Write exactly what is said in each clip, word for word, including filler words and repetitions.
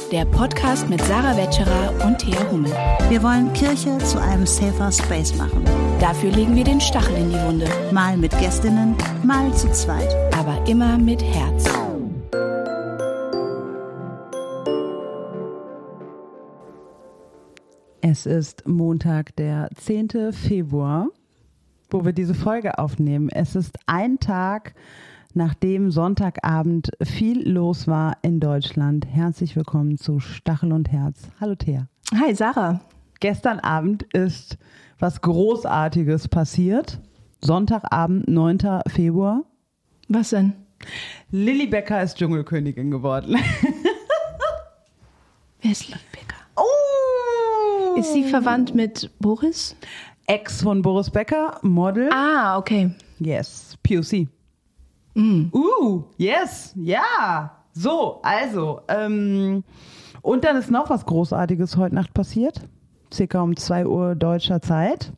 der Podcast mit Sarah Wetscherer und Thea Hummel. Wir wollen Kirche zu einem safer Space machen. Dafür legen wir den Stachel in die Wunde. Mal mit Gästinnen, mal zu zweit. Aber immer mit Herz. Es ist Montag, der zehnten Februar, wo wir diese Folge aufnehmen. Es ist ein Tag, nachdem Sonntagabend viel los war in Deutschland. Herzlich willkommen zu Stachel und Herz. Hallo Thea. Hi Sarah. Gestern Abend ist was Großartiges passiert. Sonntagabend, neunten Februar. Was denn? Lilly Becker ist Dschungelkönigin geworden. Wer ist Lilly Becker? Oh! Ist sie verwandt mit Boris? Ex von Boris Becker, Model. Ah, okay. Yes, P O C. Mm. Uh, yes, ja. So, also. Ähm, und dann ist noch was Großartiges heute Nacht passiert. Circa um zwei Uhr deutscher Zeit.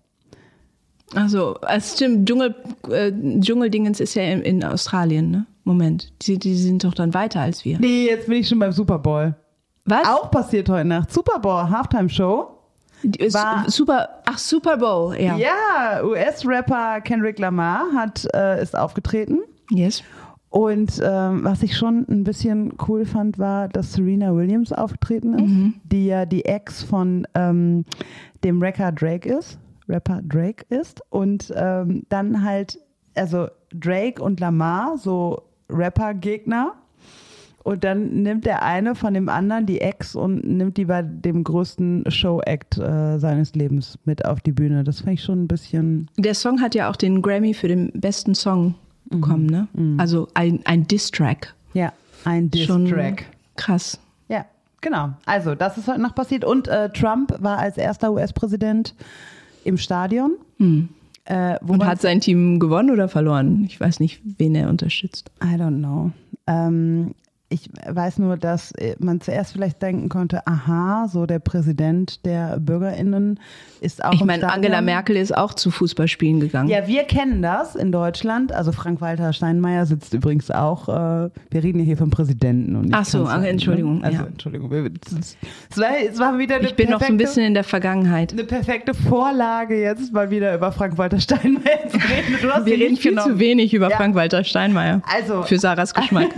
Also, es stimmt, Dschungel, äh, Dschungeldingens ist ja in, in Australien, ne? Moment, die, die sind doch dann weiter als wir. Nee, jetzt bin ich schon beim Super Bowl. Was? Auch passiert heute Nacht. Super Bowl, Halftime-Show. War Super, ach, Super Bowl, ja. Ja, U S-Rapper Kendrick Lamar hat, äh, ist aufgetreten. Yes. Und ähm, was ich schon ein bisschen cool fand, war, dass Serena Williams aufgetreten ist, mhm. die ja die Ex von ähm, dem Rapper Drake ist, Rapper Drake ist. Und ähm, dann halt, also Drake und Lamar, so Rapper-Gegner. Und dann nimmt der eine von dem anderen die Ex und nimmt die bei dem größten Show-Act äh, seines Lebens mit auf die Bühne. Das fand ich schon ein bisschen... Der Song hat ja auch den Grammy für den besten Song bekommen, mhm. ne? Mhm. Also ein, ein Diss-Track. Ja, ein Diss-Track. Krass. Ja, genau. Also das ist heute noch passiert. Und äh, Trump war als erster U S-Präsident im Stadion. Mhm. Äh, und hat sein Team gewonnen oder verloren? Ich weiß nicht, wen er unterstützt. I don't know. Ähm, Ich weiß nur, dass man zuerst vielleicht denken konnte, aha, so der Präsident der BürgerInnen ist auch Ich im meine, Stadion. Angela Merkel ist auch zu Fußballspielen gegangen. Ja, wir kennen das in Deutschland. Also Frank-Walter Steinmeier sitzt übrigens auch, äh, wir reden hier vom Präsidenten. Und nicht Ach so, Kanzler, Entschuldigung. Ne? Also, ja. Entschuldigung. Es war, es war wieder eine ich bin perfekte, noch so ein bisschen in der Vergangenheit. Eine perfekte Vorlage, jetzt mal wieder über Frank-Walter Steinmeier zu reden. Du hast wir reden viel genommen. zu wenig über ja. Frank-Walter Steinmeier. Also, für Sarahs Geschmack.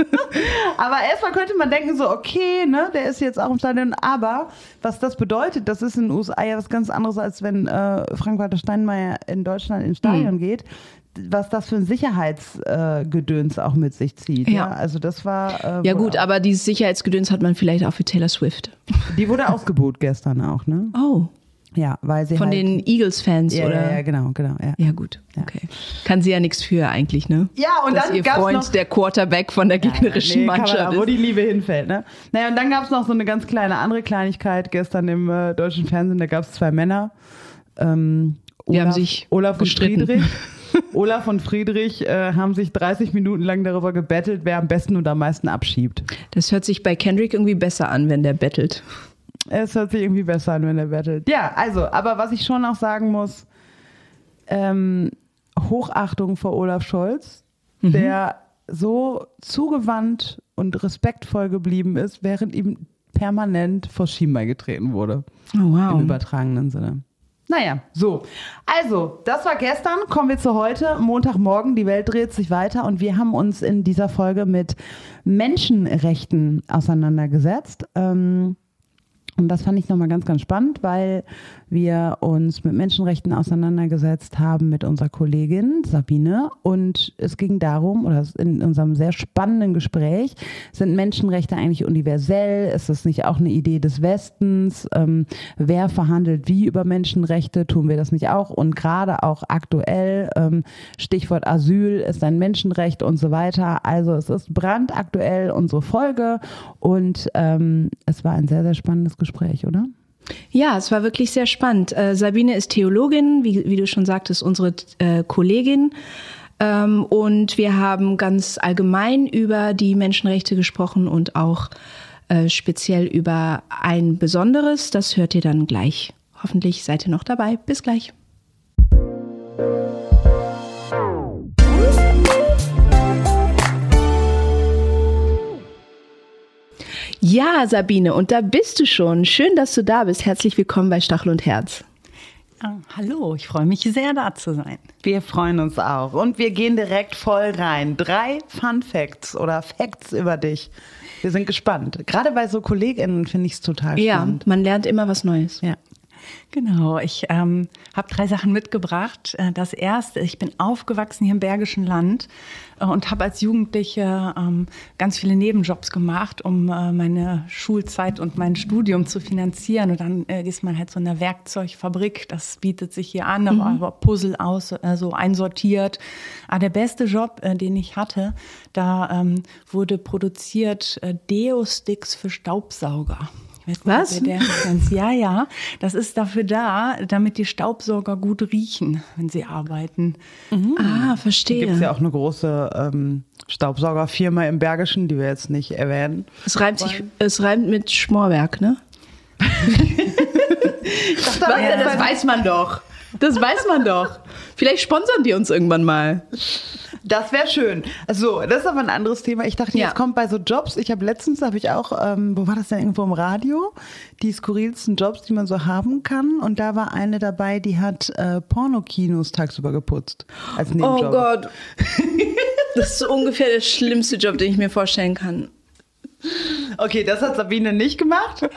Aber erstmal könnte man denken so, okay, ne, der ist jetzt auch im Stadion, aber was das bedeutet, das ist in den U S A ja was ganz anderes, als wenn äh, Frank-Walter Steinmeier in Deutschland ins Stadion mhm. geht, was das für ein Sicherheitsgedöns äh, auch mit sich zieht. Ja, ja? Also das war... Äh, ja gut, aber dieses Sicherheitsgedöns hat man vielleicht auch für Taylor Swift. Die wurde ausgebuht gestern auch, ne? Oh. Ja, weil sie Von halt, den Eagles-Fans, ja, oder? Ja, ja, genau, genau. Ja, ja gut, ja. Okay. Kann sie ja nichts für eigentlich, ne? Ja, und Dass dann ihr gab's Freund noch, der Quarterback von der gegnerischen ja, ja, nee, Mannschaft man, ist. Wo die Liebe hinfällt, ne? Naja, und dann gab es noch so eine ganz kleine andere Kleinigkeit gestern im äh, deutschen Fernsehen, da gab es zwei Männer. Ähm, die Olaf, haben sich Olaf und gestritten. Friedrich. Olaf und Friedrich äh, haben sich dreißig Minuten lang darüber gebettelt, wer am besten und am meisten abschiebt. Das hört sich bei Kendrick irgendwie besser an, wenn der bettelt. Es hört sich irgendwie besser an, wenn der bettelt. Ja, also, aber was ich schon auch sagen muss, ähm, Hochachtung vor Olaf Scholz, mhm. der so zugewandt und respektvoll geblieben ist, während ihm permanent vor Schienbein getreten wurde. Oh, wow. Im übertragenen Sinne. Naja, so. Also, das war gestern. Kommen wir zu heute. Montagmorgen. Die Welt dreht sich weiter und wir haben uns in dieser Folge mit Menschenrechten auseinandergesetzt. Ähm, Und das fand ich nochmal ganz, ganz spannend, weil wir uns mit Menschenrechten auseinandergesetzt haben mit unserer Kollegin Sabine. Und es ging darum, oder in unserem sehr spannenden Gespräch, sind Menschenrechte eigentlich universell? Ist das nicht auch eine Idee des Westens? Ähm, wer verhandelt wie über Menschenrechte? Tun wir das nicht auch? Und gerade auch aktuell, ähm, Stichwort Asyl ist ein Menschenrecht und so weiter. Also es ist brandaktuell unsere Folge und ähm, es war ein sehr, sehr spannendes Gespräch, oder? Ja, es war wirklich sehr spannend. Äh, Sabine ist Theologin, wie, wie du schon sagtest, unsere äh, Kollegin. Ähm, und wir haben ganz allgemein über die Menschenrechte gesprochen und auch äh, speziell über ein besonderes. Das hört ihr dann gleich. Hoffentlich seid ihr noch dabei. Bis gleich. Ja, Sabine, und da bist du schon. Schön, dass du da bist. Herzlich willkommen bei Stachel und Herz. Ah, hallo, ich freue mich sehr, da zu sein. Wir freuen uns auch. Und wir gehen direkt voll rein. Drei Fun Facts oder Facts über dich. Wir sind gespannt. Gerade bei so KollegInnen finde ich es total spannend. Ja, man lernt immer was Neues. Ja. Genau, ich ähm, habe drei Sachen mitgebracht. Das erste, ich bin aufgewachsen hier im Bergischen Land äh, und habe als Jugendliche ähm, ganz viele Nebenjobs gemacht, um äh, meine Schulzeit und mein Studium zu finanzieren. Und dann äh, ist man halt so in einer Werkzeugfabrik, das bietet sich hier an, mhm. aber Puzzle aus, äh, so einsortiert. Aber der beste Job, äh, den ich hatte, da ähm, wurde produziert äh, Deo-Sticks für Staubsauger. Was? Der, der, ja, ja. Das ist dafür da, damit die Staubsauger gut riechen, wenn sie arbeiten. Mhm. Ah, verstehe. Gibt es ja auch eine große ähm, Staubsaugerfirma im Bergischen, die wir jetzt nicht erwähnen. Es reimt sich, es reimt mit Schmorwerk, ne? das, das, ja, das weiß man doch. Das weiß man doch. Vielleicht sponsern die uns irgendwann mal. Das wäre schön. Also, das ist aber ein anderes Thema. Ich dachte, ja. jetzt kommt bei so Jobs. Ich habe letztens, habe ich auch, ähm, wo war das denn, irgendwo im Radio? Die skurrilsten Jobs, die man so haben kann. Und da war eine dabei, die hat äh, Pornokinos tagsüber geputzt. Als Nebenjob. Oh Gott. Das ist so ungefähr der schlimmste Job, den ich mir vorstellen kann. Okay, das hat Sabine nicht gemacht.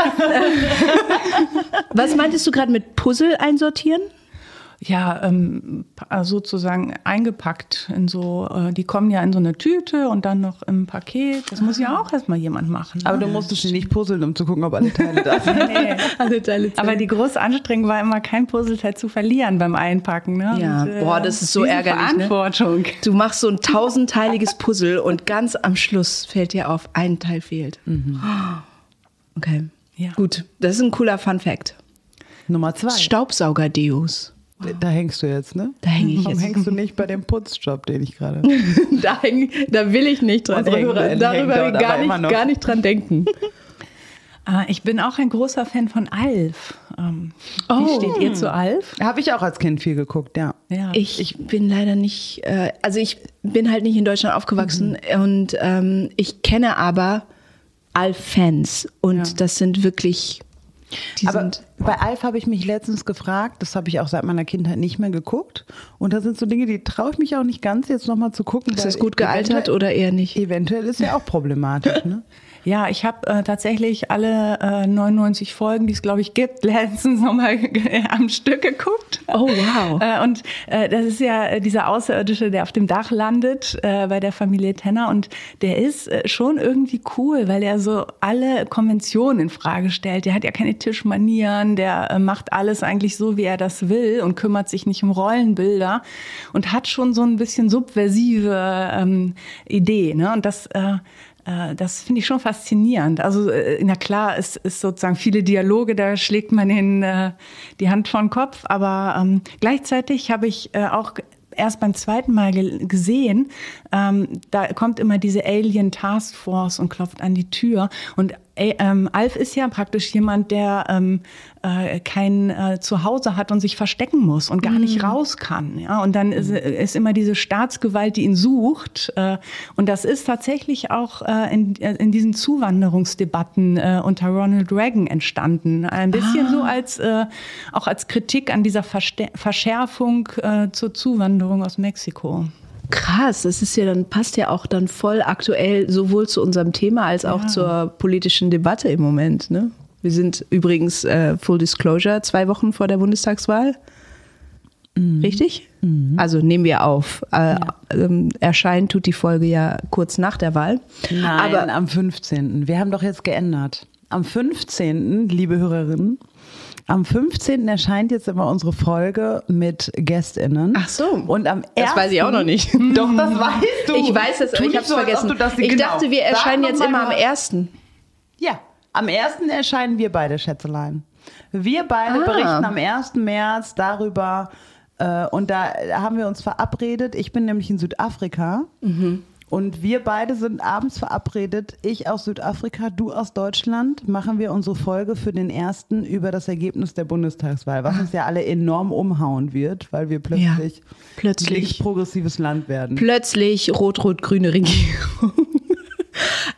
Was meintest du gerade mit Puzzle einsortieren? Ja, ähm, sozusagen eingepackt in so, äh, die kommen ja in so eine Tüte und dann noch im Paket. Das muss ja auch erstmal jemand machen. Aber ne? du musstest sie nicht puzzeln, um zu gucken, ob alle Teile da sind. Nee. Alle Teile Aber die große Anstrengung war immer, kein Puzzleteil zu verlieren beim Einpacken. Ne? Ja, und, äh, boah, das ist so ärgerlich. Verantwortung. Ne? Du machst so ein tausendteiliges Puzzle und ganz am Schluss fällt dir auf, ein Teil fehlt. Mhm. Okay, ja. Gut. Das ist ein cooler Fun-Fact. Nummer zwei. Staubsauger-Deos. Da hängst du jetzt, ne? Da hänge ich Warum jetzt. hängst du nicht bei dem Putzjob, den ich gerade... da, häng, da will ich nicht dran Unsere denken. Hörerinnen Darüber hängen dort gar, aber immer nicht, noch. gar nicht dran denken. Ich bin auch ein großer Fan von Alf. Ähm, Oh. Wie steht ihr zu Alf? Habe ich auch als Kind viel geguckt, ja. Ja. Ich, ich bin leider nicht, äh, also ich bin halt nicht in Deutschland aufgewachsen mhm. und ähm, ich kenne aber Alf-Fans und Ja. das sind wirklich, die Aber sind... bei Alf habe ich mich letztens gefragt, das habe ich auch seit meiner Kindheit nicht mehr geguckt. Und da sind so Dinge, die traue ich mich auch nicht ganz jetzt nochmal zu gucken. Ist weil das gut gealtert eventuell- oder eher nicht? Eventuell ist ja auch problematisch, ne? Ja, ich habe äh, tatsächlich alle äh, neunundneunzig Folgen, die es, glaube ich, gibt, letztens nochmal am Stück geguckt. Oh, wow. Äh, und äh, das ist ja dieser Außerirdische, der auf dem Dach landet äh, bei der Familie Tenner. Und der ist äh, schon irgendwie cool, weil er so alle Konventionen in Frage stellt. Der hat ja keine Tischmanieren, der äh, macht alles eigentlich so, wie er das will und kümmert sich nicht um Rollenbilder und hat schon so ein bisschen subversive ähm, Idee. Ne? Und das... Äh, Das finde ich schon faszinierend. Also, na klar, es ist sozusagen viele Dialoge, da schlägt man in äh, die Hand vor den Kopf. Aber ähm, gleichzeitig habe ich äh, auch erst beim zweiten Mal ge- gesehen, ähm, da kommt immer diese Alien Task Force und klopft an die Tür. Und äh, ähm, Alf ist ja praktisch jemand, der ähm, äh, kein äh, Zuhause hat und sich verstecken muss und gar nicht raus kann. Ja? Und dann ist, ist immer diese Staatsgewalt, die ihn sucht. Äh, und das ist tatsächlich auch äh, in, in diesen Zuwanderungsdebatten äh, unter Ronald Reagan entstanden. Ein bisschen ah. so als äh, auch als Kritik an dieser Verste- Verschärfung äh, zur Zuwanderung aus Mexiko. Krass, das ist ja dann, passt ja auch dann voll aktuell sowohl zu unserem Thema als auch Ja. zur politischen Debatte im Moment, ne? Wir sind übrigens, äh, Full Disclosure, zwei Wochen vor der Bundestagswahl. Mhm. Richtig? Mhm. Also nehmen wir auf. Äh, ja. ähm, erscheinen tut die Folge ja kurz nach der Wahl. Nein, aber am fünfzehnten Wir haben doch jetzt geändert. Am fünfzehnten, liebe Hörerinnen, am fünfzehnten erscheint jetzt immer unsere Folge mit GästInnen. Ach so. Und am Das ersten weiß ich auch noch nicht. Doch, das weißt du. Ich weiß es, aber ich habe es vergessen. Ich genau. dachte, wir Sag erscheinen noch jetzt mal immer am was. ersten. Ja, am ersten erscheinen wir beide, Schätzelein. Wir beide Ah. berichten am ersten März darüber, äh, und da haben wir uns verabredet. Ich bin nämlich in Südafrika. Mhm. Und wir beide sind abends verabredet, ich aus Südafrika, du aus Deutschland, machen wir unsere Folge für den ersten über das Ergebnis der Bundestagswahl, was uns ja alle enorm umhauen wird, weil wir plötzlich, Ja, plötzlich. ein links-progressives Land werden. Plötzlich rot-rot-grüne Regierung.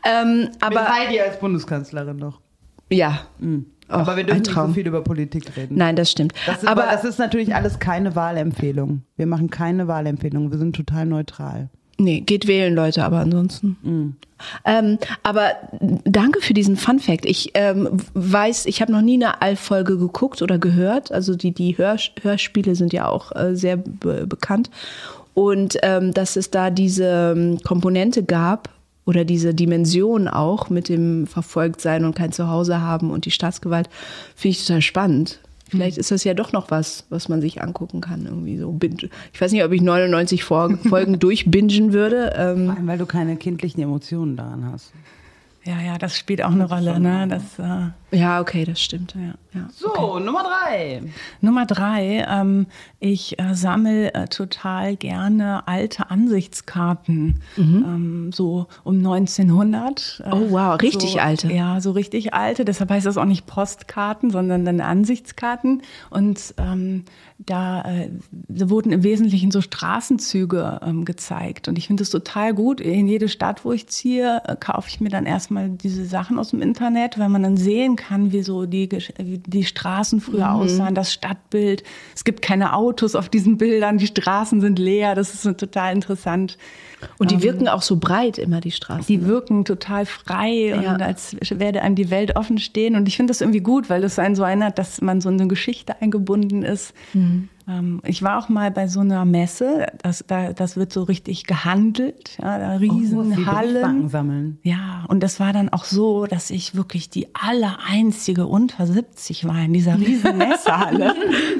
Ähm, aber Mit Heidi als Bundeskanzlerin noch. ja. Mhm. Och, Aber wir dürfen ein nicht so Traum. viel über Politik reden. Nein, das stimmt. Das ist, aber das ist natürlich alles keine Wahlempfehlung. Wir machen keine Wahlempfehlung. Wir sind total neutral. nee, geht wählen, Leute, aber ansonsten. Mhm. Ähm, aber danke für diesen Fun-Fact. Ich ähm, weiß, ich habe noch nie eine Alf-Folge geguckt oder gehört. Also die, die Hör, Hörspiele sind ja auch äh, sehr be- bekannt. Und ähm, dass es da diese ähm, Komponente gab, oder diese Dimension auch mit dem Verfolgtsein und kein Zuhause haben und die Staatsgewalt, finde ich total spannend. Vielleicht ist das ja doch noch was, was man sich angucken kann. Irgendwie so. Ich weiß nicht, ob ich neunundneunzig Folgen durchbingen würde. Ähm Vor allem, weil du keine kindlichen Emotionen daran hast. Ja, ja, das spielt auch eine Rolle. Ne? Das, äh, ja, okay, das stimmt. Ja. Ja, so, okay. Nummer drei. Nummer drei, ähm, ich äh, sammle äh, total gerne alte Ansichtskarten, mhm. ähm, so um neunzehnhundert. Äh, oh wow, richtig so, alte. Ja, so richtig alte. Deshalb heißt das auch nicht Postkarten, sondern dann Ansichtskarten. Und ähm, da, äh, da wurden im Wesentlichen so Straßenzüge ähm, gezeigt. Und ich finde es total gut. In jede Stadt, wo ich ziehe, äh, kaufe ich mir dann erstmal diese Sachen aus dem Internet, weil man dann sehen kann, wie so die, die Straßen früher mhm. aussahen, das Stadtbild. Es gibt keine Autos auf diesen Bildern, die Straßen sind leer. Das ist so total interessant. Und die ähm, wirken auch so breit immer, die Straßen. Die wirken total frei ja. und als werde einem die Welt offen stehen. Und ich finde das irgendwie gut, weil das einen so erinnert, dass man so in eine Geschichte eingebunden ist. Mhm. Ähm, ich war auch mal bei so einer Messe, das, da, das wird so richtig gehandelt, ja, da Riesenhallen. Oh, sammeln. Ja, und das war dann auch so, dass ich wirklich die allereinzige unter siebzig war in dieser riesen Messehalle.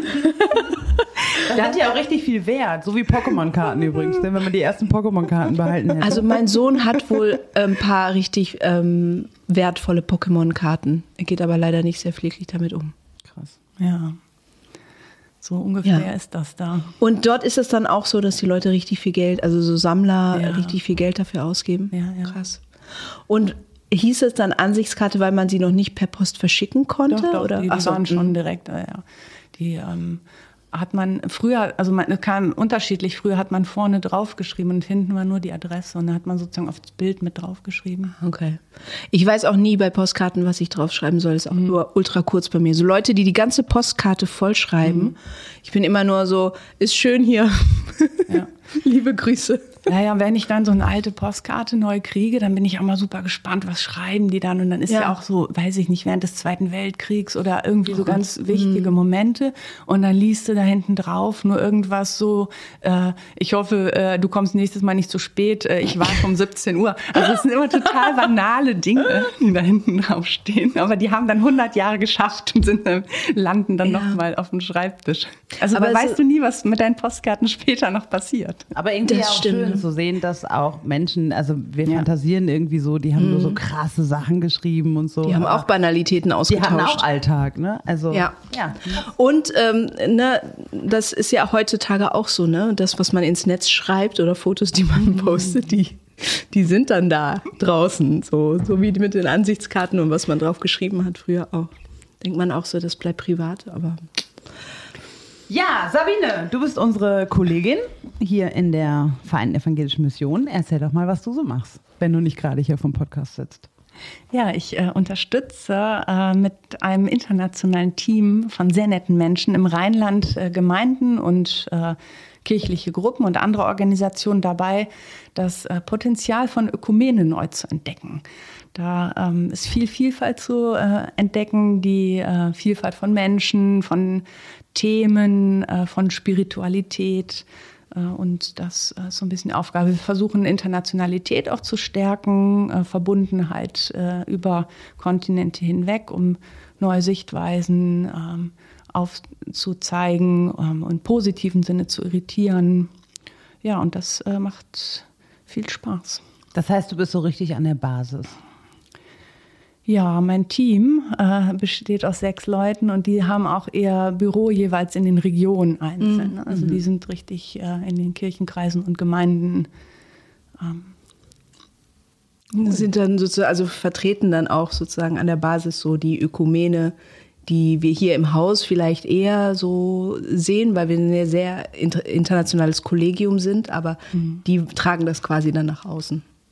Das hat ja auch richtig viel Wert, so wie Pokémon-Karten übrigens, denn wenn man die ersten Pokémon-Karten behalten hätte. Also mein Sohn hat wohl ein paar richtig ähm, wertvolle Pokémon-Karten. Er geht aber leider nicht sehr pfleglich damit um. Krass. Ja, so ungefähr ja. ist das da. Und dort ist es dann auch so, dass die Leute richtig viel Geld, also so Sammler ja. richtig viel Geld dafür ausgeben. Ja, ja. Krass. Und hieß es dann Ansichtskarte, weil man sie noch nicht per Post verschicken konnte? Doch, doch, oder? die, die Ach so, waren schon direkt, ja. Die ähm, hat man früher, also man kam unterschiedlich, früher hat man vorne draufgeschrieben und hinten war nur die Adresse und da hat man sozusagen auf das Bild mit draufgeschrieben. Okay. Ich weiß auch nie bei Postkarten, was ich draufschreiben soll, ist auch mhm. nur ultra kurz bei mir. So Leute, die die ganze Postkarte vollschreiben, mhm. ich bin immer nur so, ist schön hier, ja. Liebe Grüße. Naja, wenn ich dann so eine alte Postkarte neu kriege, dann bin ich auch mal super gespannt, was schreiben die dann? Und dann ist ja, ja auch so, weiß ich nicht, während des Zweiten Weltkriegs oder irgendwie so ganz wichtige mhm. Momente. Und dann liest du da hinten drauf nur irgendwas so, äh, ich hoffe, äh, du kommst nächstes Mal nicht zu spät, äh, ich warte um siebzehn Uhr. Also es sind immer total banale Dinge, die da hinten draufstehen. Aber die haben dann hundert Jahre geschafft und sind dann, landen dann ja. nochmal auf dem Schreibtisch. Also aber weißt du nie, was mit deinen Postkarten später noch passiert. Aber irgendwie das auch stimmt. schön zu sehen, dass auch Menschen, also wir ja. fantasieren irgendwie so, die haben mhm. nur so krasse Sachen geschrieben und so. Die haben auch Banalitäten ausgetauscht. Die hatten auch Alltag, ne? Also ja. ja. Und ähm, ne, das ist ja heutzutage auch so, ne? Das, was man ins Netz schreibt oder Fotos, die man postet, die, die sind dann da draußen. So, so wie mit den Ansichtskarten und was man drauf geschrieben hat früher auch. Denkt man auch so, das bleibt privat, aber... Ja, Sabine, du bist unsere Kollegin hier in der Vereinten Evangelischen Mission. Erzähl doch mal, was du so machst, wenn du nicht gerade hier vom Podcast sitzt. Ja, ich äh, unterstütze äh, mit einem internationalen Team von sehr netten Menschen im Rheinland äh, Gemeinden und äh, kirchliche Gruppen und andere Organisationen dabei, das äh, Potenzial von Ökumene neu zu entdecken. Da ähm, ist viel Vielfalt zu äh, entdecken, die äh, Vielfalt von Menschen, von Themen, äh, von Spiritualität. Äh, und das ist so ein bisschen die Aufgabe. Wir versuchen Internationalität auch zu stärken, äh, Verbundenheit äh, über Kontinente hinweg, um neue Sichtweisen ähm, aufzuzeigen, ähm, im positiven Sinne zu irritieren. Ja, und das äh, macht viel Spaß. Das heißt, du bist so richtig an der Basis. Ja, mein Team äh, besteht aus sechs Leuten und die haben auch ihr Büro jeweils in den Regionen einzeln. Mhm. Also die sind richtig äh, in den Kirchenkreisen und Gemeinden. Ähm, sind dann sozusagen, also vertreten dann auch sozusagen an der Basis so die Ökumene, die wir hier im Haus vielleicht eher so sehen, weil wir ein sehr inter- internationales Kollegium sind, aber mhm. die tragen das quasi dann nach außen.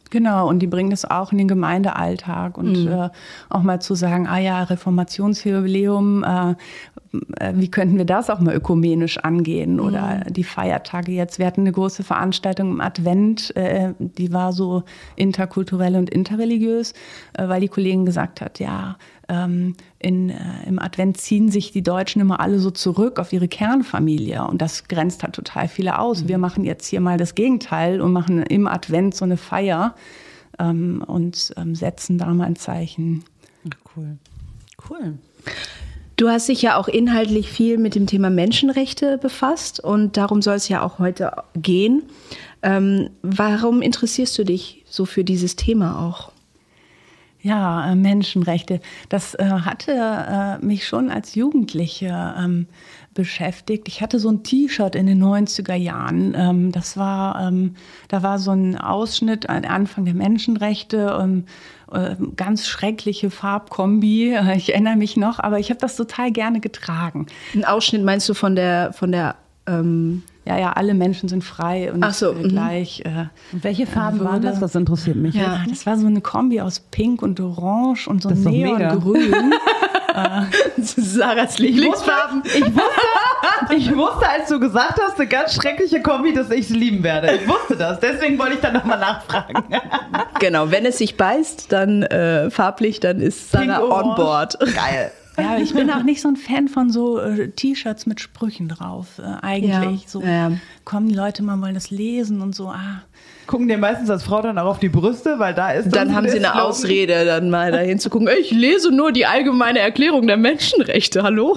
Genau, und die bringen das auch in den Gemeindealltag und mhm. äh, auch mal zu sagen, ah ja, Reformationsjubiläum, äh, wie könnten wir das auch mal ökumenisch angehen oder mhm. die Feiertage jetzt. Wir hatten eine große Veranstaltung im Advent, äh, die war so interkulturell und interreligiös, äh, weil die Kollegin gesagt hat, ja, ähm, in, äh, im Advent ziehen sich die Deutschen immer alle so zurück auf ihre Kernfamilie und das grenzt halt total viele aus. Mhm. Wir machen jetzt hier mal das Gegenteil und machen im Advent so eine Feier ähm, und ähm, setzen da mal ein Zeichen. Cool. Cool. Du hast dich ja auch inhaltlich viel mit dem Thema Menschenrechte befasst und darum soll es ja auch heute gehen. Ähm, warum interessierst du dich so für dieses Thema auch? Ja, äh, Menschenrechte. Das äh, hatte äh, mich schon als Jugendliche ähm, beschäftigt. Ich hatte so ein T-Shirt in den neunziger Jahren. Ähm, das war, ähm, da war so ein Ausschnitt, ein Anfang der Menschenrechte, ähm, äh, ganz schreckliche Farbkombi. Äh, ich erinnere mich noch, aber ich habe das total gerne getragen. Ein Ausschnitt meinst du von der, von der ähm Ja, ja, alle Menschen sind frei und Ach so, äh, gleich. Äh, und welche Farben äh, waren das? Das interessiert mich. Ja, das war so eine Kombi aus Pink und Orange und so das Neongrün. Sarahs Lieblingsfarben. Ich wusste, ich wusste, als du gesagt hast, eine ganz schreckliche Kombi, dass ich es lieben werde. Ich wusste das, deswegen wollte ich dann nochmal nachfragen. Genau, wenn es sich beißt, dann äh, farblich, dann ist Sarah Pink, on board. Geil. Ja, ich bin auch nicht so ein Fan von so äh, T-Shirts mit Sprüchen drauf. Äh, eigentlich ja. so ja. kommen die Leute mal, wollen das lesen und so. Ah. Gucken dir meistens als Frau dann auch auf die Brüste, weil da ist dann haben sie eine Slogan. Ausrede, dann mal dahin zu gucken. Ich lese nur die allgemeine Erklärung der Menschenrechte. Hallo?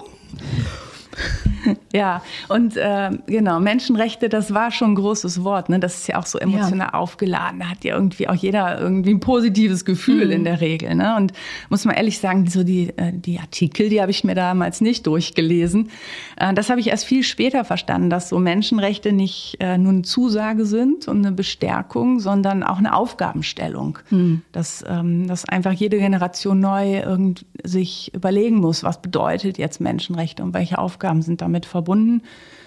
Ja, und äh, genau, Menschenrechte, das war schon ein großes Wort. Ne? Das ist ja auch so emotional ja. aufgeladen. Da hat ja irgendwie auch jeder irgendwie ein positives Gefühl mhm. in der Regel. Ne? Und muss man ehrlich sagen, so die, äh, die Artikel, die habe ich mir damals nicht durchgelesen. Äh, das habe ich erst viel später verstanden, dass so Menschenrechte nicht äh, nur eine Zusage sind und eine Bestärkung, sondern auch eine Aufgabenstellung. Mhm. Dass, ähm, dass einfach jede Generation neu irgend sich überlegen muss, was bedeutet jetzt Menschenrechte und welche Aufgaben sind damit mit verbunden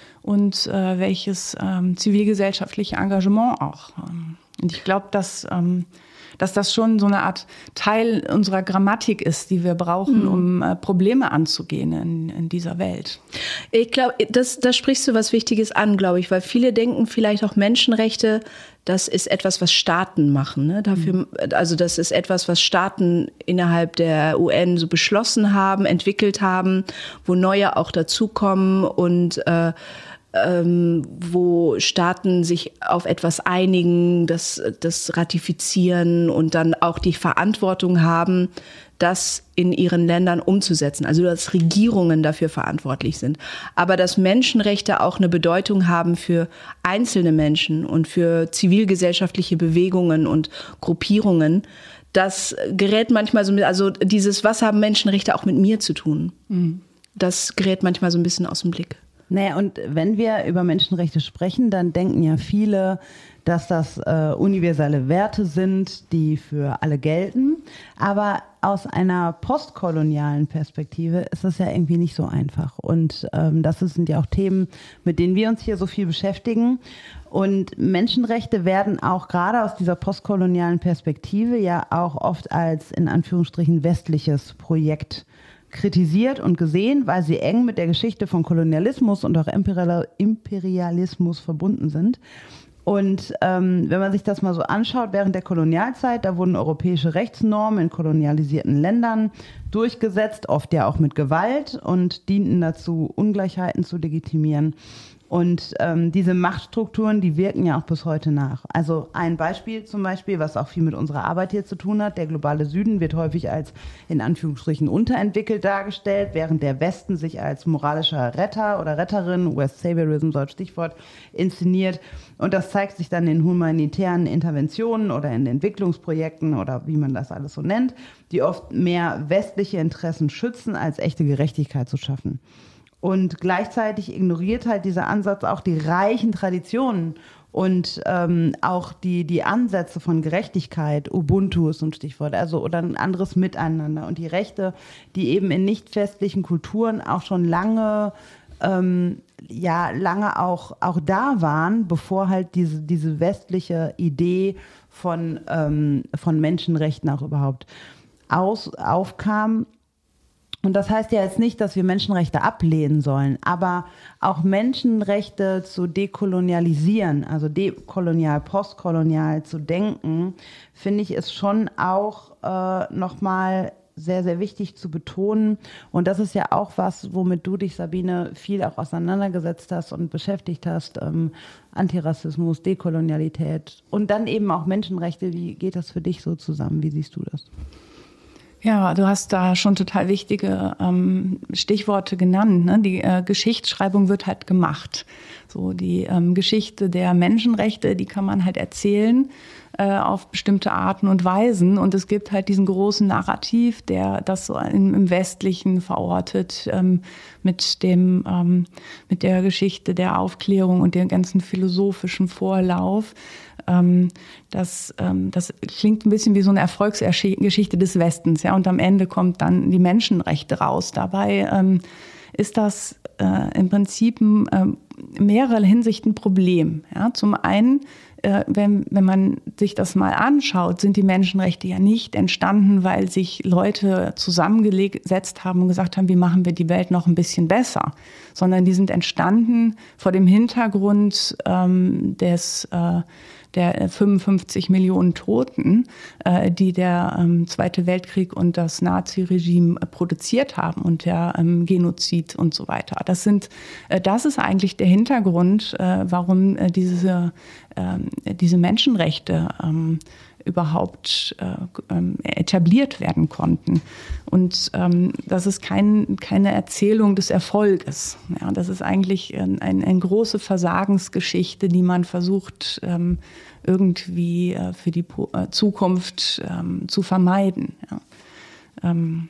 und äh, welches ähm, zivilgesellschaftliche Engagement auch. Und ich glaube, dass, ähm, dass das schon so eine Art Teil unserer Grammatik ist, die wir brauchen, mhm. um äh, Probleme anzugehen in, in dieser Welt. Ich glaube, das, das sprichst du was Wichtiges an, glaube ich, weil viele denken vielleicht auch Menschenrechte, das ist etwas, was Staaten machen. Ne? Dafür, also das ist etwas, was Staaten innerhalb der U N so beschlossen haben, entwickelt haben, wo neue auch dazukommen und äh, ähm, wo Staaten sich auf etwas einigen, das, das ratifizieren und dann auch die Verantwortung haben, das in ihren Ländern umzusetzen. Also dass Regierungen dafür verantwortlich sind. Aber dass Menschenrechte auch eine Bedeutung haben für einzelne Menschen und für zivilgesellschaftliche Bewegungen und Gruppierungen, das gerät manchmal so mit, also dieses, was haben Menschenrechte auch mit mir zu tun? Mhm. Das gerät manchmal so ein bisschen aus dem Blick. Naja, und wenn wir über Menschenrechte sprechen, dann denken ja viele, dass das äh, universelle Werte sind, die für alle gelten. Aber aus einer postkolonialen Perspektive ist das ja irgendwie nicht so einfach. Und ähm, das sind ja auch Themen, mit denen wir uns hier so viel beschäftigen. Und Menschenrechte werden auch gerade aus dieser postkolonialen Perspektive ja auch oft als in Anführungsstrichen westliches Projekt kritisiert und gesehen, weil sie eng mit der Geschichte von Kolonialismus und auch Imperialismus verbunden sind. Und ähm, wenn man sich das mal so anschaut, während der Kolonialzeit, da wurden europäische Rechtsnormen in kolonialisierten Ländern durchgesetzt, oft ja auch mit Gewalt und dienten dazu, Ungleichheiten zu legitimieren. Und ähm, diese Machtstrukturen, die wirken ja auch bis heute nach. Also ein Beispiel zum Beispiel, was auch viel mit unserer Arbeit hier zu tun hat, der globale Süden wird häufig als in Anführungsstrichen unterentwickelt dargestellt, während der Westen sich als moralischer Retter oder Retterin, West Saviorism, so als Stichwort, inszeniert. Und das zeigt sich dann in humanitären Interventionen oder in Entwicklungsprojekten oder wie man das alles so nennt, die oft mehr westliche Interessen schützen, als echte Gerechtigkeit zu schaffen. Und gleichzeitig ignoriert halt dieser Ansatz auch die reichen Traditionen und ähm, auch die, die Ansätze von Gerechtigkeit, Ubuntu ist so ein Stichwort, also oder ein anderes Miteinander und die Rechte, die eben in nicht westlichen Kulturen auch schon lange ähm, ja lange auch, auch da waren, bevor halt diese, diese westliche Idee von, ähm, von Menschenrechten auch überhaupt aus, aufkam. Und das heißt ja jetzt nicht, dass wir Menschenrechte ablehnen sollen, aber auch Menschenrechte zu dekolonialisieren, also dekolonial, postkolonial zu denken, finde ich, ist schon auch äh, nochmal sehr, sehr wichtig zu betonen. Und das ist ja auch was, womit du dich, Sabine, viel auch auseinandergesetzt hast und beschäftigt hast. Ähm, Antirassismus, Dekolonialität und dann eben auch Menschenrechte. Wie geht das für dich so zusammen? Wie siehst du das? Ja, du hast da schon total wichtige ähm, Stichworte genannt. Ne? Die äh, Geschichtsschreibung wird halt gemacht. So die ähm, Geschichte der Menschenrechte, die kann man halt erzählen äh, auf bestimmte Arten und Weisen. Und es gibt halt diesen großen Narrativ, der das so im, im Westlichen verortet, ähm, mit dem ähm, mit der Geschichte der Aufklärung und dem ganzen philosophischen Vorlauf. Ähm, das, ähm, das klingt ein bisschen wie so eine Erfolgsgeschichte des Westens, ja. Und am Ende kommt dann die Menschenrechte raus. Dabei ähm, ist das äh, im Prinzip ein, äh, mehrere Hinsichten ein Problem. Ja. Zum einen, äh, wenn, wenn man sich das mal anschaut, sind die Menschenrechte ja nicht entstanden, weil sich Leute zusammengesetzt haben und gesagt haben, wie machen wir die Welt noch ein bisschen besser, sondern die sind entstanden vor dem Hintergrund ähm, des äh, der fünfundfünfzig Millionen Toten, äh, die der ähm, Zweite Weltkrieg und das Naziregime äh, produziert haben und der ähm, Genozid und so weiter. Das sind, äh, das ist eigentlich der Hintergrund, äh, warum äh, diese, äh, diese Menschenrechte ähm, überhaupt äh, etabliert werden konnten. Und ähm, das ist kein, keine Erzählung des Erfolges. Ja, das ist eigentlich ein, ein, eine große Versagensgeschichte, die man versucht, ähm, irgendwie äh, für die po- äh, Zukunft ähm, zu vermeiden. Ja. Ähm,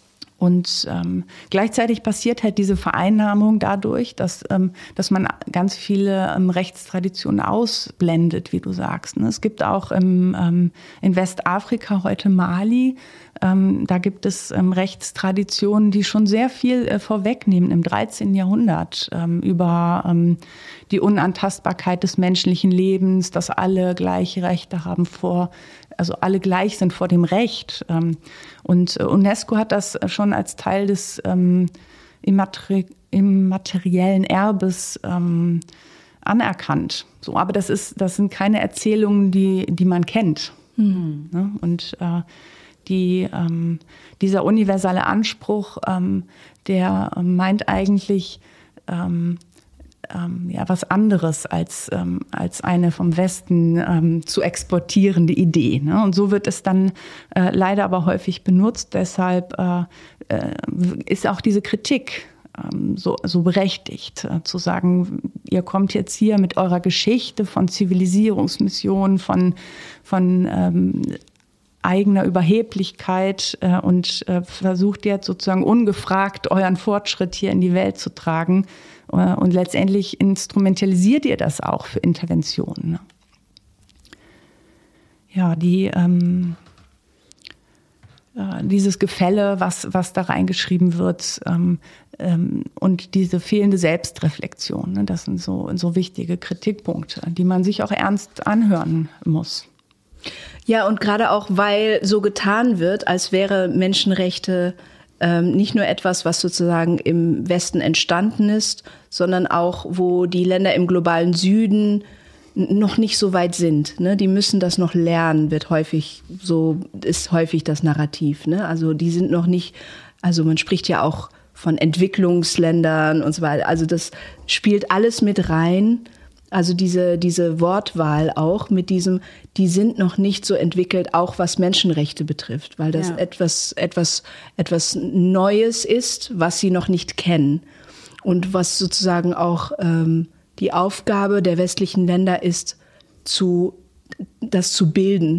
Und ähm, gleichzeitig passiert halt diese Vereinnahmung dadurch, dass, ähm, dass man ganz viele ähm, Rechtstraditionen ausblendet, wie du sagst. Ne? Es gibt auch im, ähm, in Westafrika heute Mali, ähm, da gibt es ähm, Rechtstraditionen, die schon sehr viel äh, vorwegnehmen im dreizehnten Jahrhundert ähm, über ähm, die Unantastbarkeit des menschlichen Lebens, dass alle gleiche Rechte haben vor, also alle gleich sind vor dem Recht. Und UNESCO hat das schon als Teil des ähm, immateri- immateriellen Erbes ähm, anerkannt. So, aber das ist, das sind keine Erzählungen, die, die man kennt. Mhm. Ne? Und äh, die, ähm, dieser universelle Anspruch, ähm, der meint eigentlich ähm, Ähm, ja, was anderes als, ähm, als eine vom Westen ähm, zu exportierende Idee. Ne? Und so wird es dann äh, leider aber häufig benutzt. Deshalb äh, äh, ist auch diese Kritik ähm, so, so berechtigt, äh, zu sagen, ihr kommt jetzt hier mit eurer Geschichte von Zivilisierungsmissionen, von, von ähm, eigener Überheblichkeit äh, und äh, versucht jetzt sozusagen ungefragt euren Fortschritt hier in die Welt zu tragen. Und letztendlich instrumentalisiert ihr das auch für Interventionen. Ja, die, ähm, äh, dieses Gefälle, was, was da reingeschrieben wird, ähm, ähm, und diese fehlende Selbstreflexion, ne, das sind so, so wichtige Kritikpunkte, die man sich auch ernst anhören muss. Ja, und gerade auch, weil so getan wird, als wäre Menschenrechte Ähm, nicht nur etwas, was sozusagen im Westen entstanden ist, sondern auch, wo die Länder im globalen Süden n- noch nicht so weit sind. Ne? Die müssen das noch lernen, wird häufig so, ist häufig das Narrativ. Ne? Also die sind noch nicht, also man spricht ja auch von Entwicklungsländern und so weiter. Also das spielt alles mit rein. Also diese, diese Wortwahl auch mit diesem, die sind noch nicht so entwickelt, auch was Menschenrechte betrifft, weil das ja. etwas, etwas, etwas Neues ist, was sie noch nicht kennen und was sozusagen auch ähm, die Aufgabe der westlichen Länder ist, zu, das zu bilden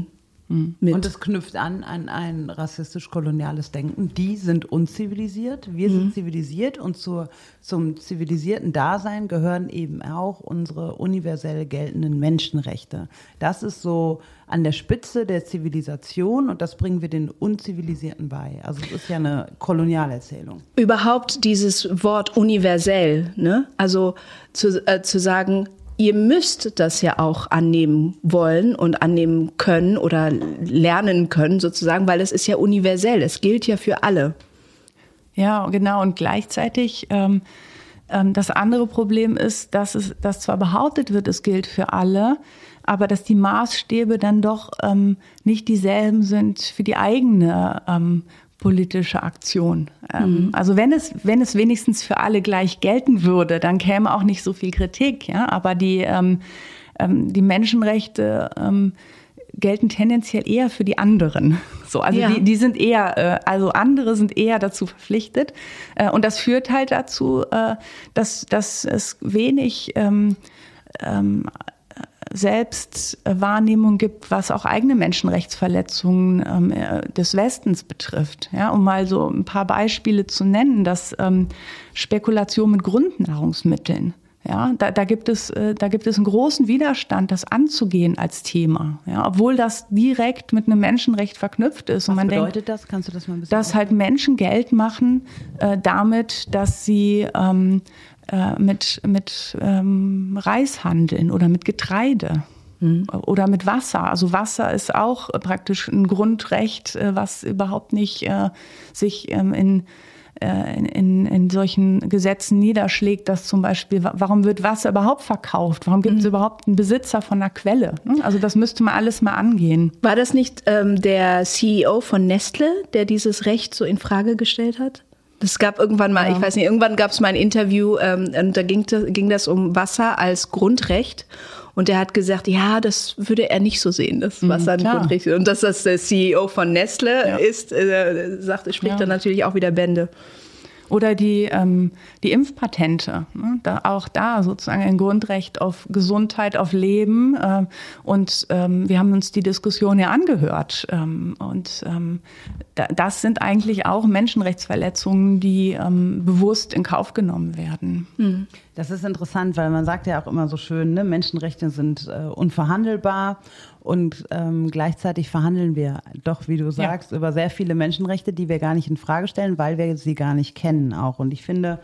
Mit. Und es knüpft an an ein rassistisch-koloniales Denken. Die sind unzivilisiert, wir sind mhm. zivilisiert und zur, zum zivilisierten Dasein gehören eben auch unsere universell geltenden Menschenrechte. Das ist so an der Spitze der Zivilisation und das bringen wir den Unzivilisierten bei. Also es ist ja eine Kolonialerzählung. Überhaupt dieses Wort universell, ne? Also zu, äh, zu sagen, ihr müsst das ja auch annehmen wollen und annehmen können oder lernen können sozusagen, weil es ist ja universell, es gilt ja für alle. Ja, genau. Und gleichzeitig ähm, ähm, das andere Problem ist, dass es, dass zwar behauptet wird, es gilt für alle, aber dass die Maßstäbe dann doch ähm, nicht dieselben sind für die eigene ähm, politische Aktion. Mhm. Also wenn es, wenn es wenigstens für alle gleich gelten würde, dann käme auch nicht so viel Kritik. Ja? Aber die, ähm, ähm, die Menschenrechte ähm, gelten tendenziell eher für die anderen. So, also ja. die, die sind eher, äh, also andere sind eher dazu verpflichtet. Äh, und das führt halt dazu, äh, dass, dass es wenig ähm, ähm, Selbstwahrnehmung gibt, was auch eigene Menschenrechtsverletzungen ähm, des Westens betrifft. Ja, um mal so ein paar Beispiele zu nennen, dass ähm, Spekulation mit Grundnahrungsmitteln, ja, da, da gibt es, äh, da gibt es einen großen Widerstand, das anzugehen als Thema, ja, obwohl das direkt mit einem Menschenrecht verknüpft ist. Was Und man bedeutet denkt, das? Kannst du das mal ein bisschen dass halt Menschen Geld machen äh, damit, dass sie ähm, mit, mit ähm, Reis handeln oder mit Getreide mhm. oder mit Wasser. Also Wasser ist auch praktisch ein Grundrecht, was überhaupt nicht äh, sich ähm, in, äh, in, in solchen Gesetzen niederschlägt, dass zum Beispiel, warum wird Wasser überhaupt verkauft? Warum gibt mhm. es überhaupt einen Besitzer von einer Quelle? Also das müsste man alles mal angehen. War das nicht ähm, der C E O von Nestle, der dieses Recht so in Frage gestellt hat? Es gab irgendwann mal, ja. ich weiß nicht, irgendwann gab es mal ein Interview ähm, und da ging, ging das um Wasser als Grundrecht und der hat gesagt, ja, das würde er nicht so sehen, dass Wasser ein mhm, Grundrecht ist. Und dass das der C E O von Nestle ja. ist, äh, sagt, spricht ja. dann natürlich auch wieder Bände. Oder die, ähm, die Impfpatente, ne? Da, auch da sozusagen ein Grundrecht auf Gesundheit, auf Leben. Äh, und ähm, wir haben uns die Diskussion ja angehört. Ähm, und ähm, da, das sind eigentlich auch Menschenrechtsverletzungen, die ähm, bewusst in Kauf genommen werden. Mhm. Das ist interessant, weil man sagt ja auch immer so schön, ne, Menschenrechte sind äh, unverhandelbar. Und ähm, gleichzeitig verhandeln wir doch, wie du sagst, ja. über sehr viele Menschenrechte, die wir gar nicht in Frage stellen, weil wir sie gar nicht kennen auch. Und ich finde,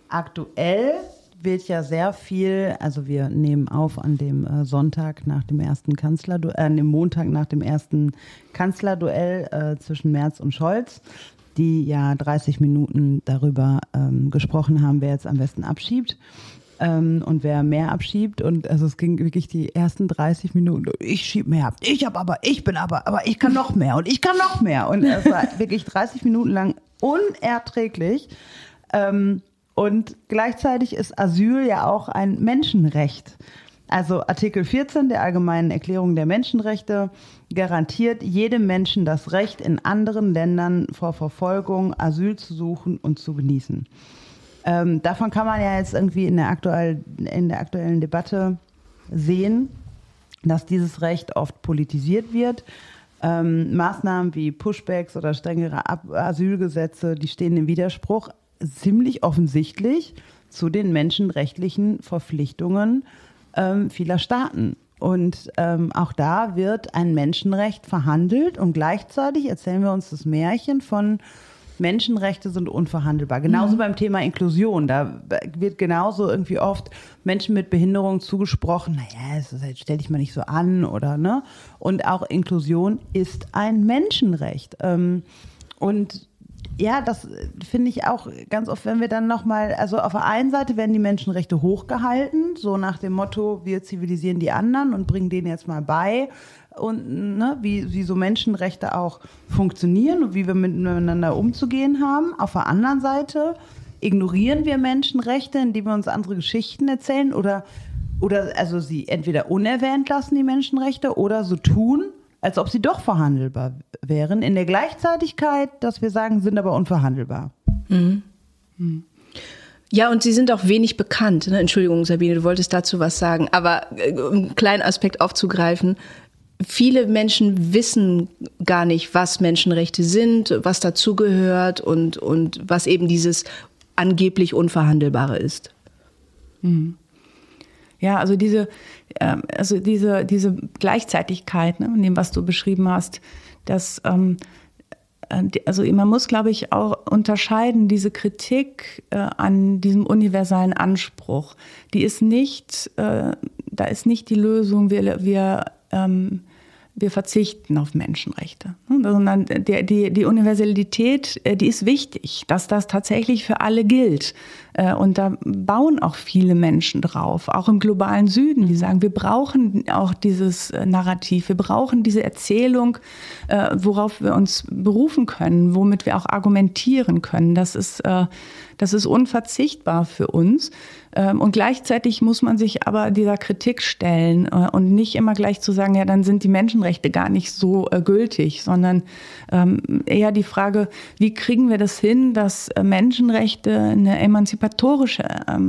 aktuell wird ja sehr viel, also wir nehmen auf an dem äh, Sonntag nach dem ersten Kanzlerduell, äh, an dem Montag nach dem ersten Kanzlerduell äh, zwischen Merz und Scholz, die ja dreißig Minuten darüber ähm, gesprochen haben, wer jetzt am besten abschiebt. Ähm, und wer mehr abschiebt und also es ging wirklich die ersten dreißig Minuten, ich schieb mehr ab, ich hab aber, ich bin aber, aber ich kann noch mehr und ich kann noch mehr und es war wirklich dreißig Minuten lang unerträglich ähm, und gleichzeitig ist Asyl ja auch ein Menschenrecht. Also Artikel vierzehn der Allgemeinen Erklärung der Menschenrechte garantiert jedem Menschen das Recht, in anderen Ländern vor Verfolgung Asyl zu suchen und zu genießen. Ähm, davon kann man ja jetzt irgendwie in der, aktuell, in der aktuellen Debatte sehen, dass dieses Recht oft politisiert wird. Ähm, Maßnahmen wie Pushbacks oder strengere Ab- Asylgesetze, die stehen im Widerspruch ziemlich offensichtlich zu den menschenrechtlichen Verpflichtungen ähm, vieler Staaten. Und ähm, auch da wird ein Menschenrecht verhandelt und gleichzeitig erzählen wir uns das Märchen von Menschenrechte sind unverhandelbar. Genauso mhm. beim Thema Inklusion. Da wird genauso irgendwie oft Menschen mit Behinderung zugesprochen, naja, das stell dich mal nicht so an oder ne. Und auch Inklusion ist ein Menschenrecht. Und ja, das finde ich auch ganz oft, wenn wir dann nochmal, also auf der einen Seite werden die Menschenrechte hochgehalten, so nach dem Motto, wir zivilisieren die anderen und bringen denen jetzt mal bei, und ne, wie, wie so Menschenrechte auch funktionieren und wie wir miteinander umzugehen haben. Auf der anderen Seite ignorieren wir Menschenrechte, indem wir uns andere Geschichten erzählen oder, oder also sie entweder unerwähnt lassen, die Menschenrechte, oder so tun, als ob sie doch verhandelbar wären, in der Gleichzeitigkeit, dass wir sagen, sind aber unverhandelbar. Mhm. Mhm. Ja, und sie sind auch wenig bekannt. Ne? Entschuldigung, Sabine, du wolltest dazu was sagen, aber um einen kleinen Aspekt aufzugreifen, viele Menschen wissen gar nicht, was Menschenrechte sind, was dazugehört und, und was eben dieses angeblich Unverhandelbare ist. Mhm. Ja, also diese, ähm, also diese, diese Gleichzeitigkeit, ne, in dem, was du beschrieben hast, dass, ähm, also man muss, glaube ich, auch unterscheiden, diese Kritik äh, an diesem universalen Anspruch, die ist nicht, äh, da ist nicht die Lösung, wir, wir ähm, wir verzichten auf Menschenrechte, sondern die, die, die Universalität, die ist wichtig, dass das tatsächlich für alle gilt. Und da bauen auch viele Menschen drauf, auch im globalen Süden, die sagen, wir brauchen auch dieses Narrativ, wir brauchen diese Erzählung, worauf wir uns berufen können, womit wir auch argumentieren können. Das ist, das ist unverzichtbar für uns. Und gleichzeitig muss man sich aber dieser Kritik stellen und nicht immer gleich zu sagen, ja, dann sind die Menschenrechte gar nicht so gültig, sondern eher die Frage, wie kriegen wir das hin, dass Menschenrechte eine emanzipatorische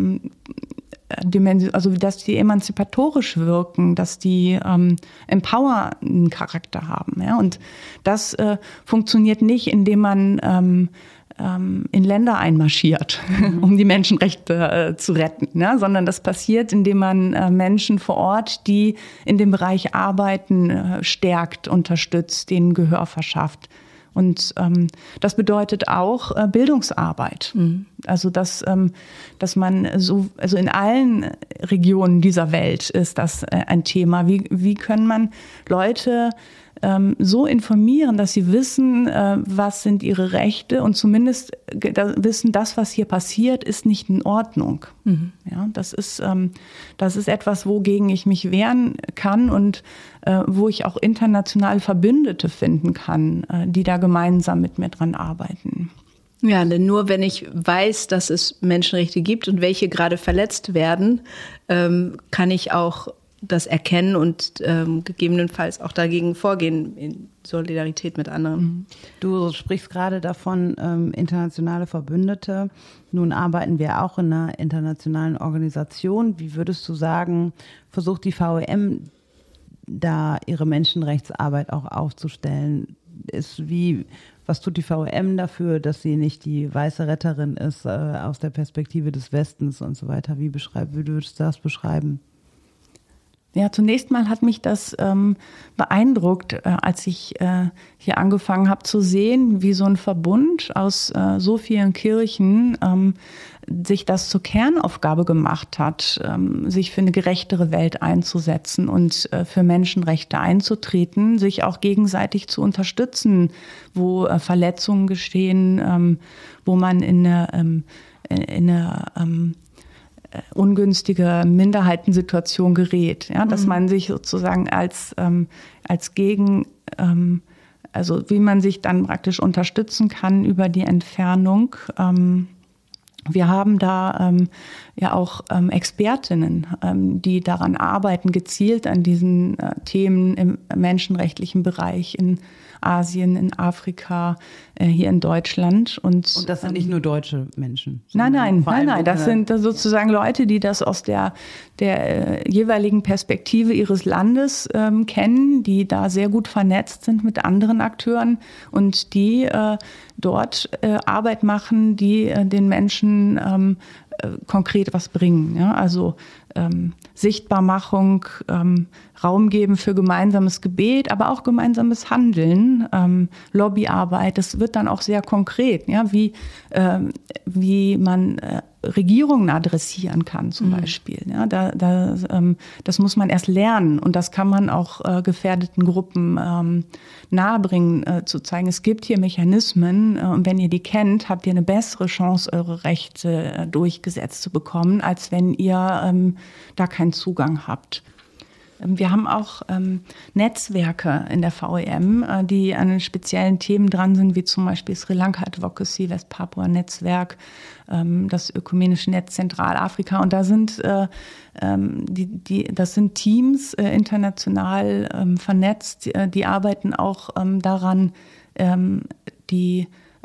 Dimension, also dass die emanzipatorisch wirken, dass die ähm, empowernden Charakter haben. Ja? Und das äh, funktioniert nicht, indem man ähm, ähm, in Länder einmarschiert, mhm. um die Menschenrechte äh, zu retten, ne? Sondern das passiert, indem man äh, Menschen vor Ort, die in dem Bereich arbeiten, äh, stärkt, unterstützt, denen Gehör verschafft. Und ähm, das bedeutet auch äh, Bildungsarbeit. Mhm. Also dass, ähm, dass man so, also in allen Regionen dieser Welt ist das äh, ein Thema. Wie, wie können man Leute ähm, so informieren, dass sie wissen, äh, was sind ihre Rechte und zumindest äh, wissen, das, was hier passiert, ist nicht in Ordnung. Mhm. Ja, das ist, ähm, das ist etwas, wogegen ich mich wehren kann und äh, wo ich auch international Verbündete finden kann, äh, die da gemeinsam mit mir dran arbeiten. Ja, denn nur wenn ich weiß, dass es Menschenrechte gibt und welche gerade verletzt werden, ähm, kann ich auch das erkennen und ähm, gegebenenfalls auch dagegen vorgehen in Solidarität mit anderen. Du sprichst gerade davon, ähm, internationale Verbündete. Nun arbeiten wir auch in einer internationalen Organisation. Wie würdest du sagen, versucht die V E M da ihre Menschenrechtsarbeit auch aufzustellen? Ist wie, was tut die V E M dafür, dass sie nicht die weiße Retterin ist äh, aus der Perspektive des Westens und so weiter? Wie, beschreib, wie würdest du das beschreiben? Ja, zunächst mal hat mich das ähm, beeindruckt, äh, als ich äh, hier angefangen habe zu sehen, wie so ein Verbund aus äh, so vielen Kirchen ähm, sich das zur Kernaufgabe gemacht hat, ähm, sich für eine gerechtere Welt einzusetzen und äh, für Menschenrechte einzutreten, sich auch gegenseitig zu unterstützen, wo äh, Verletzungen geschehen, ähm, wo man in eine, ähm, in eine ähm, ungünstige Minderheitensituation gerät, ja, dass mhm. man sich sozusagen als ähm, als Gegen, ähm, also wie man sich dann praktisch unterstützen kann über die Entfernung. Ähm, wir haben da ähm, ja auch ähm, Expertinnen, ähm, die daran arbeiten, gezielt an diesen äh, Themen im menschenrechtlichen Bereich in Asien, in Afrika, äh, hier in Deutschland. Und, und das sind nicht nur deutsche Menschen? Nein, nein, nein, nein. Das sind sozusagen Leute, die das aus der, der äh, jeweiligen Perspektive ihres Landes ähm, kennen, die da sehr gut vernetzt sind mit anderen Akteuren und die äh, dort äh, Arbeit machen, die äh, den Menschen ähm, äh, konkret was bringen. Ja? Also ähm, Sichtbarmachung, ähm, Raum geben für gemeinsames Gebet, aber auch gemeinsames Handeln, ähm, Lobbyarbeit. Das wird dann auch sehr konkret, ja, wie, ähm, wie man äh, Regierungen adressieren kann zum mhm. Beispiel. Ja, da, da, ähm, das muss man erst lernen und das kann man auch äh, gefährdeten Gruppen ähm, nahebringen, äh, zu zeigen, es gibt hier Mechanismen äh, und wenn ihr die kennt, habt ihr eine bessere Chance, eure Rechte äh, durchgesetzt zu bekommen, als wenn ihr ähm, da keinen Zugang habt. Wir haben auch ähm, Netzwerke in der V E M, äh, die an speziellen Themen dran sind, wie zum Beispiel Sri Lanka Advocacy, Westpapua-Netzwerk, ähm, das Ökumenische Netz Zentralafrika. Und da sind, äh, ähm, die, die, das sind Teams äh, international ähm, vernetzt, die, die arbeiten auch ähm, daran, ähm, die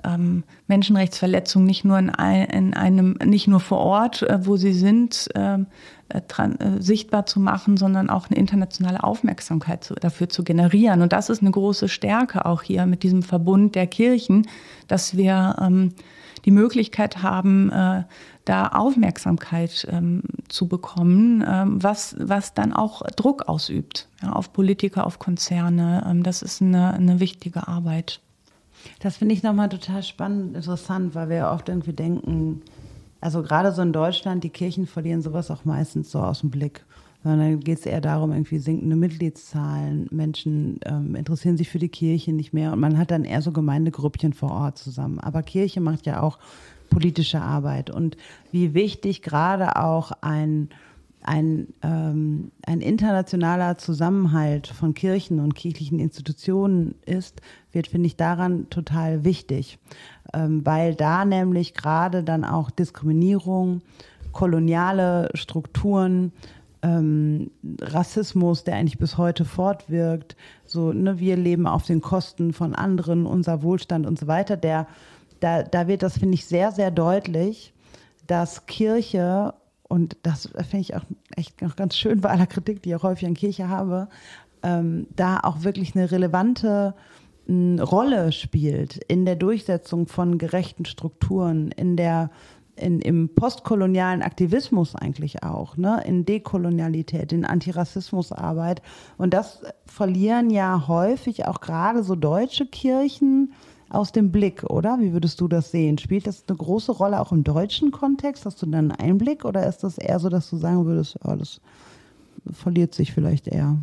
ähm, Menschenrechtsverletzungen nicht nur in, ein, in einem, nicht nur vor Ort, äh, wo sie sind, äh, Dran, äh, sichtbar zu machen, sondern auch eine internationale Aufmerksamkeit zu, dafür zu generieren. Und das ist eine große Stärke auch hier mit diesem Verbund der Kirchen, dass wir ähm, die Möglichkeit haben, äh, da Aufmerksamkeit ähm, zu bekommen, ähm, was, was dann auch Druck ausübt, ja, auf Politiker, auf Konzerne. Ähm, das ist eine, eine wichtige Arbeit. Das finde ich nochmal total spannend, interessant, weil wir ja oft irgendwie denken, also gerade so in Deutschland, die Kirchen verlieren sowas auch meistens so aus dem Blick. Sondern dann geht es eher darum, irgendwie sinkende Mitgliedszahlen, Menschen ähm, interessieren sich für die Kirche nicht mehr und man hat dann eher so Gemeindegrüppchen vor Ort zusammen. Aber Kirche macht ja auch politische Arbeit und wie wichtig gerade auch ein, ein, ähm, ein internationaler Zusammenhalt von Kirchen und kirchlichen Institutionen ist, wird, finde ich, daran total wichtig. Ähm, weil da nämlich gerade dann auch Diskriminierung, koloniale Strukturen, ähm, Rassismus, der eigentlich bis heute fortwirkt, so, ne, wir leben auf den Kosten von anderen, unser Wohlstand und so weiter, der, da, da wird das, finde ich, sehr, sehr deutlich, dass Kirche, und das finde ich auch echt noch ganz schön bei aller Kritik, die ich auch häufig an Kirche habe, ähm, da auch wirklich eine relevante Rolle spielt in der Durchsetzung von gerechten Strukturen, in der, in, im postkolonialen Aktivismus eigentlich auch, ne, in Dekolonialität, in Antirassismusarbeit. Und das verlieren ja häufig auch gerade so deutsche Kirchen aus dem Blick, oder? Wie würdest du das sehen? Spielt das eine große Rolle auch im deutschen Kontext? Hast du dann einen Einblick oder ist das eher so, dass du sagen würdest, oh, das verliert sich vielleicht eher?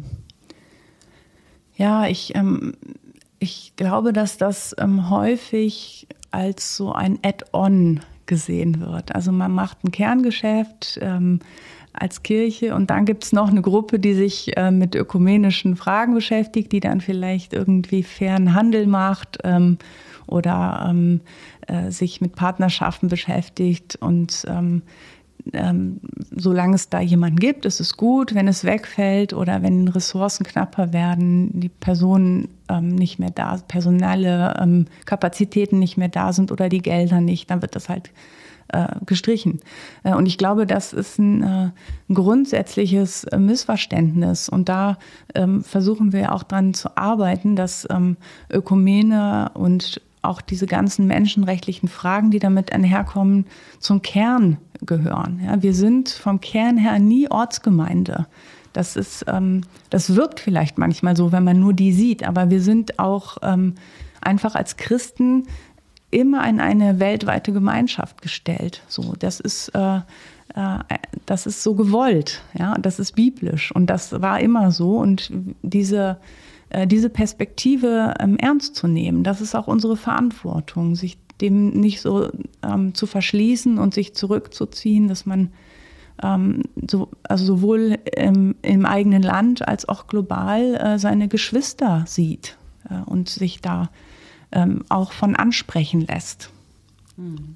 Ja, ich... Ähm Ich glaube, dass das ähm, häufig als so ein Add-on gesehen wird. Also man macht ein Kerngeschäft ähm, als Kirche und dann gibt es noch eine Gruppe, die sich äh, mit ökumenischen Fragen beschäftigt, die dann vielleicht irgendwie fairen Handel macht ähm, oder ähm, äh, sich mit Partnerschaften beschäftigt und ähm, Ähm, solange es da jemanden gibt, ist es gut. Wenn es wegfällt oder wenn Ressourcen knapper werden, die Personen ähm, nicht mehr da, personelle ähm, Kapazitäten nicht mehr da sind oder die Gelder nicht, dann wird das halt äh, gestrichen. Äh, und ich glaube, das ist ein, äh, ein grundsätzliches äh, Missverständnis. Und da ähm, versuchen wir auch dran zu arbeiten, dass ähm, Ökumene und auch diese ganzen menschenrechtlichen Fragen, die damit einherkommen, zum Kern gehören. Ja, wir sind vom Kern her nie Ortsgemeinde. Das ist, ähm, das wirkt vielleicht manchmal so, wenn man nur die sieht, aber wir sind auch ähm, einfach als Christen immer in eine weltweite Gemeinschaft gestellt. So, das ist, äh, äh, das ist so gewollt, ja, das ist biblisch und das war immer so und diese diese Perspektive ähm, ernst zu nehmen, das ist auch unsere Verantwortung, sich dem nicht so ähm, zu verschließen und sich zurückzuziehen, dass man ähm, so, also sowohl im, im eigenen Land als auch global äh, seine Geschwister sieht äh, und sich da ähm, auch von ansprechen lässt. Hm.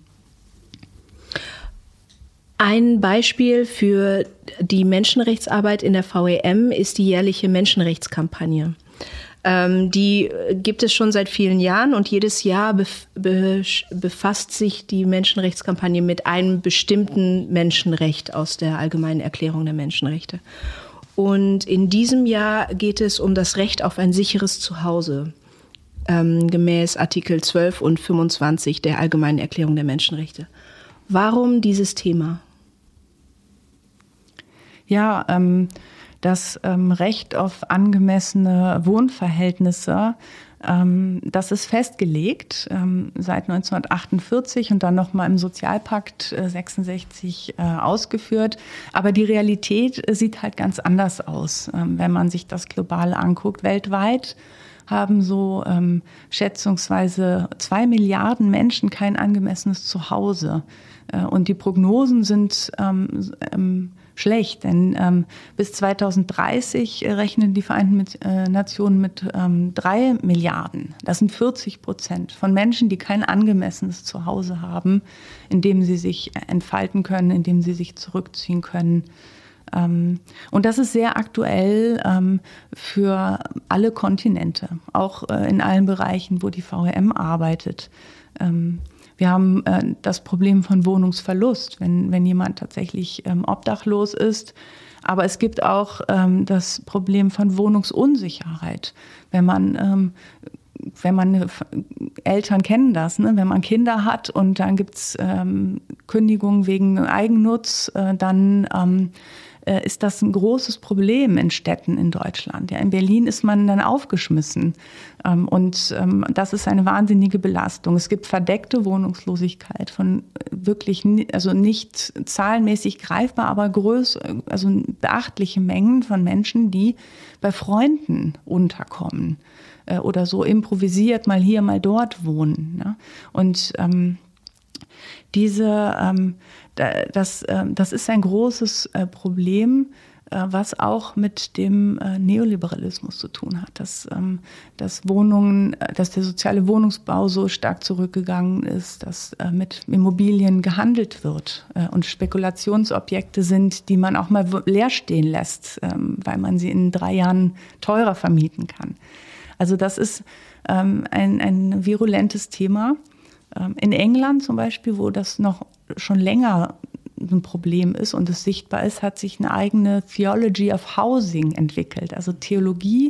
Ein Beispiel für die Menschenrechtsarbeit in der V E M ist die jährliche Menschenrechtskampagne. Ähm, die gibt es schon seit vielen Jahren und jedes Jahr bef- be- befasst sich die Menschenrechtskampagne mit einem bestimmten Menschenrecht aus der Allgemeinen Erklärung der Menschenrechte. Und in diesem Jahr geht es um das Recht auf ein sicheres Zuhause, ähm, gemäß Artikel zwölf und fünfundzwanzig der Allgemeinen Erklärung der Menschenrechte. Warum dieses Thema? Ja, ähm, das ähm, Recht auf angemessene Wohnverhältnisse, ähm, das ist festgelegt ähm, seit neunzehnhundertachtundvierzig und dann nochmal im Sozialpakt äh, sechsundsechzig äh, ausgeführt. Aber die Realität äh, sieht halt ganz anders aus, ähm, wenn man sich das global anguckt. Weltweit haben so ähm, schätzungsweise zwei Milliarden Menschen kein angemessenes Zuhause. Äh, und die Prognosen sind ähm, ähm, schlecht, denn ähm, bis zweitausenddreißig rechnen die Vereinten mit, äh, Nationen mit ähm, drei Milliarden. Das sind vierzig Prozent von Menschen, die kein angemessenes Zuhause haben, in dem sie sich entfalten können, in dem sie sich zurückziehen können. Ähm, und das ist sehr aktuell ähm, für alle Kontinente, auch äh, in allen Bereichen, wo die V E M arbeitet. Ähm, wir haben äh, das Problem von Wohnungsverlust, wenn, wenn jemand tatsächlich ähm, obdachlos ist. Aber es gibt auch ähm, das Problem von Wohnungsunsicherheit. Wenn man, ähm, wenn man Eltern kennen das, ne? Wenn man Kinder hat und dann gibt's ähm, Kündigungen wegen Eigennutz, äh, dann ähm, äh, ist das ein großes Problem in Städten in Deutschland. Ja, in Berlin ist man dann aufgeschmissen ähm, und ähm, das ist eine wahnsinnige Belastung. Es gibt verdeckte Wohnungslosigkeit von wirklich, also nicht zahlenmäßig greifbar, aber groß, also beachtliche Mengen von Menschen, die bei Freunden unterkommen äh, oder so improvisiert mal hier, mal dort wohnen. Ne? Und ähm, diese ähm, Das, das ist ein großes Problem, was auch mit dem Neoliberalismus zu tun hat, dass, dass Wohnungen, dass der soziale Wohnungsbau so stark zurückgegangen ist, dass mit Immobilien gehandelt wird und Spekulationsobjekte sind, die man auch mal leer stehen lässt, weil man sie in drei Jahren teurer vermieten kann. Also das ist ein, ein virulentes Thema. In England zum Beispiel, wo das noch schon länger ein Problem ist und es sichtbar ist, hat sich eine eigene Theology of Housing entwickelt, also Theologie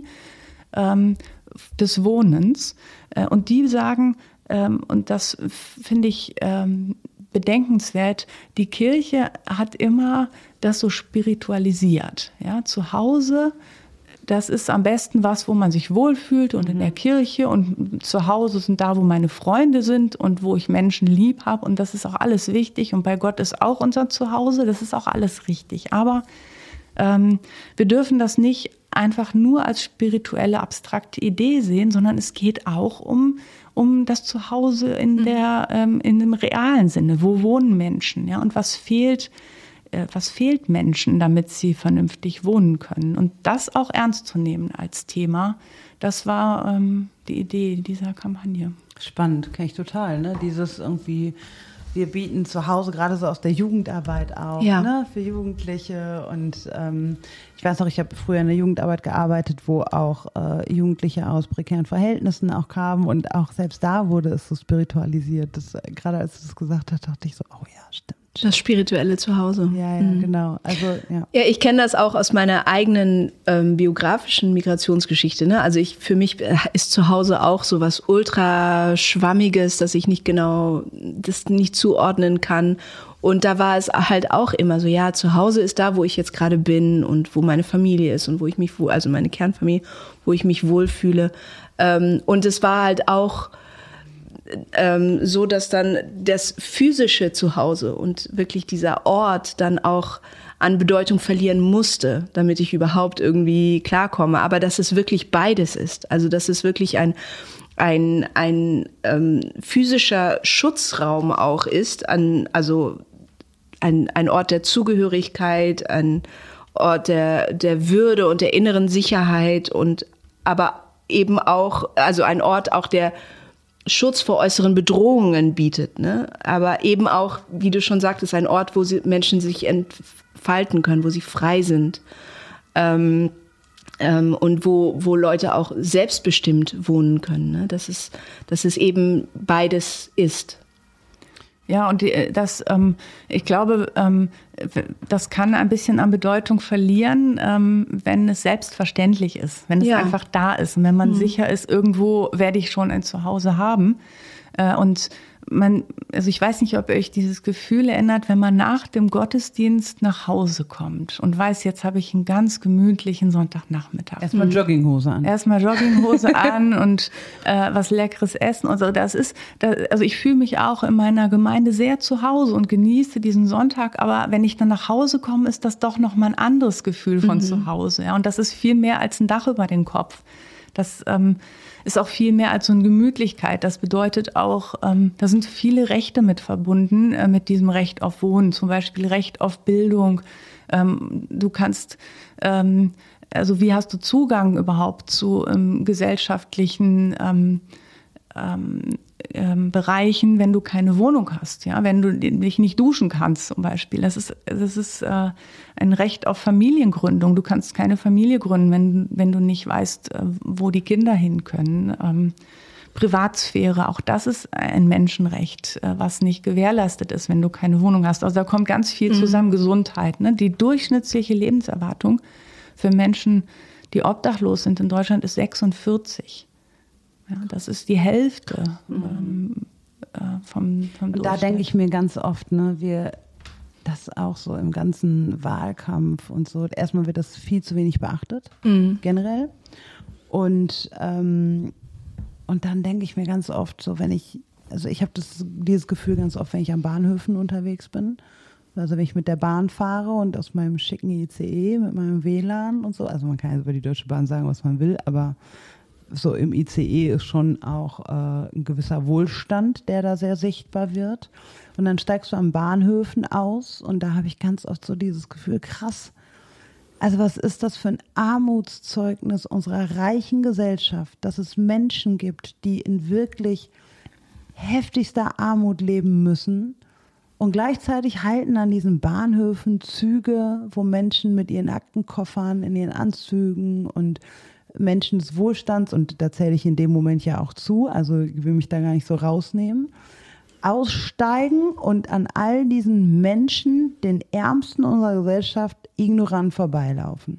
ähm, des Wohnens. Äh, und die sagen, ähm, und das finde ich ähm, bedenkenswert, die Kirche hat immer das so spiritualisiert. Ja? Zu Hause, das ist am besten was, wo man sich wohlfühlt und in der Kirche und zu Hause sind da, wo meine Freunde sind und wo ich Menschen lieb habe und das ist auch alles wichtig und bei Gott ist auch unser Zuhause, das ist auch alles richtig. Aber ähm, wir dürfen das nicht einfach nur als spirituelle, abstrakte Idee sehen, sondern es geht auch um, um das Zuhause in der, ähm, in dem realen Sinne. Wo wohnen Menschen? Ja? Und was fehlt Was fehlt Menschen, damit sie vernünftig wohnen können? Und das auch ernst zu nehmen als Thema, das war ähm, die Idee dieser Kampagne. Spannend, kenne ich total. Ne? Dieses irgendwie, wir bieten zu Hause gerade so aus der Jugendarbeit auch, ja. ne? Für Jugendliche. Und ähm, ich weiß noch, ich habe früher in der Jugendarbeit gearbeitet, wo auch äh, Jugendliche aus prekären Verhältnissen auch kamen. Und auch selbst da wurde es so spiritualisiert. Das, gerade als du das gesagt hast, dachte ich so, oh ja, stimmt. Das spirituelle Zuhause. Ja, ja, mhm. genau. Also, ja. Ja, ich kenne das auch aus meiner eigenen ähm, biografischen Migrationsgeschichte. Ne? Also ich, für mich ist Zuhause auch so was ultra Schwammiges, dass ich nicht genau, das nicht zuordnen kann. Und da war es halt auch immer so, ja, zu Hause ist da, wo ich jetzt gerade bin und wo meine Familie ist und wo ich mich wohl, also meine Kernfamilie, wo ich mich wohlfühle. Ähm, und es war halt auch Ähm, so, dass dann das physische Zuhause und wirklich dieser Ort dann auch an Bedeutung verlieren musste, damit ich überhaupt irgendwie klarkomme. Aber dass es wirklich beides ist. Also, dass es wirklich ein, ein, ein ähm, physischer Schutzraum auch ist, an, also ein, ein Ort der Zugehörigkeit, ein Ort der, der Würde und der inneren Sicherheit und aber eben auch, also ein Ort auch der Schutz vor äußeren Bedrohungen bietet, ne? Aber eben auch, wie du schon sagtest, ein Ort, wo sie, Menschen sich entfalten können, wo sie frei sind ähm, ähm, und wo, wo Leute auch selbstbestimmt wohnen können, ne? Dass es, dass es eben beides ist. Ja, und die, das, ähm, ich glaube, ähm, das kann ein bisschen an Bedeutung verlieren, ähm, wenn es selbstverständlich ist, wenn es ja. einfach da ist und wenn man mhm. sicher ist, irgendwo werde ich schon ein Zuhause haben. Äh, und man, also ich weiß nicht, ob ihr euch dieses Gefühl erinnert, wenn man nach dem Gottesdienst nach Hause kommt und weiß, jetzt habe ich einen ganz gemütlichen Sonntagnachmittag. Erstmal Jogginghose an. Erstmal Jogginghose an und äh, was Leckeres essen und so. Das ist, das, also ich fühle mich auch in meiner Gemeinde sehr zu Hause und genieße diesen Sonntag. Aber wenn ich dann nach Hause komme, ist das doch noch mal ein anderes Gefühl von mhm. zu Hause. Ja? Und das ist viel mehr als ein Dach über den Kopf. Das ähm, ist auch viel mehr als so eine Gemütlichkeit. Das bedeutet auch, ähm, da sind viele Rechte mit verbunden, äh, mit diesem Recht auf Wohnen, zum Beispiel Recht auf Bildung. Ähm, du kannst, ähm, also wie hast du Zugang überhaupt zu ähm, gesellschaftlichen ähm, ähm, ähm, Bereichen, wenn du keine Wohnung hast, ja, wenn du dich nicht duschen kannst zum Beispiel. Das ist, das ist äh, ein Recht auf Familiengründung. Du kannst keine Familie gründen, wenn, wenn du nicht weißt, äh, wo die Kinder hin können. Ähm, Privatsphäre, auch das ist ein Menschenrecht, was nicht gewährleistet ist, wenn du keine Wohnung hast. Also da kommt ganz viel zusammen. Mhm. Gesundheit. Ne? Die durchschnittliche Lebenserwartung für Menschen, die obdachlos sind in Deutschland, ist sechsundvierzig. Ja, das ist die Hälfte ähm, äh, vom, vom Und da denke ich mir ganz oft, ne, wir das auch so im ganzen Wahlkampf und so. Erstmal wird das viel zu wenig beachtet, mhm. generell. Und, ähm, und dann denke ich mir ganz oft so, wenn ich, also ich habe das, dieses Gefühl ganz oft, wenn ich an Bahnhöfen unterwegs bin. Also wenn ich mit der Bahn fahre und aus meinem schicken I C E mit meinem W L A N und so. Also man kann ja über die Deutsche Bahn sagen, was man will, aber so im I C E ist schon auch äh, ein gewisser Wohlstand, der da sehr sichtbar wird. Und dann steigst du an Bahnhöfen aus und da habe ich ganz oft so dieses Gefühl, krass, also was ist das für ein Armutszeugnis unserer reichen Gesellschaft, dass es Menschen gibt, die in wirklich heftigster Armut leben müssen und gleichzeitig halten an diesen Bahnhöfen Züge, wo Menschen mit ihren Aktenkoffern in ihren Anzügen und Menschen des Wohlstands, und da zähle ich in dem Moment ja auch zu, also ich will mich da gar nicht so rausnehmen, aussteigen und an all diesen Menschen, den Ärmsten unserer Gesellschaft, ignorant vorbeilaufen.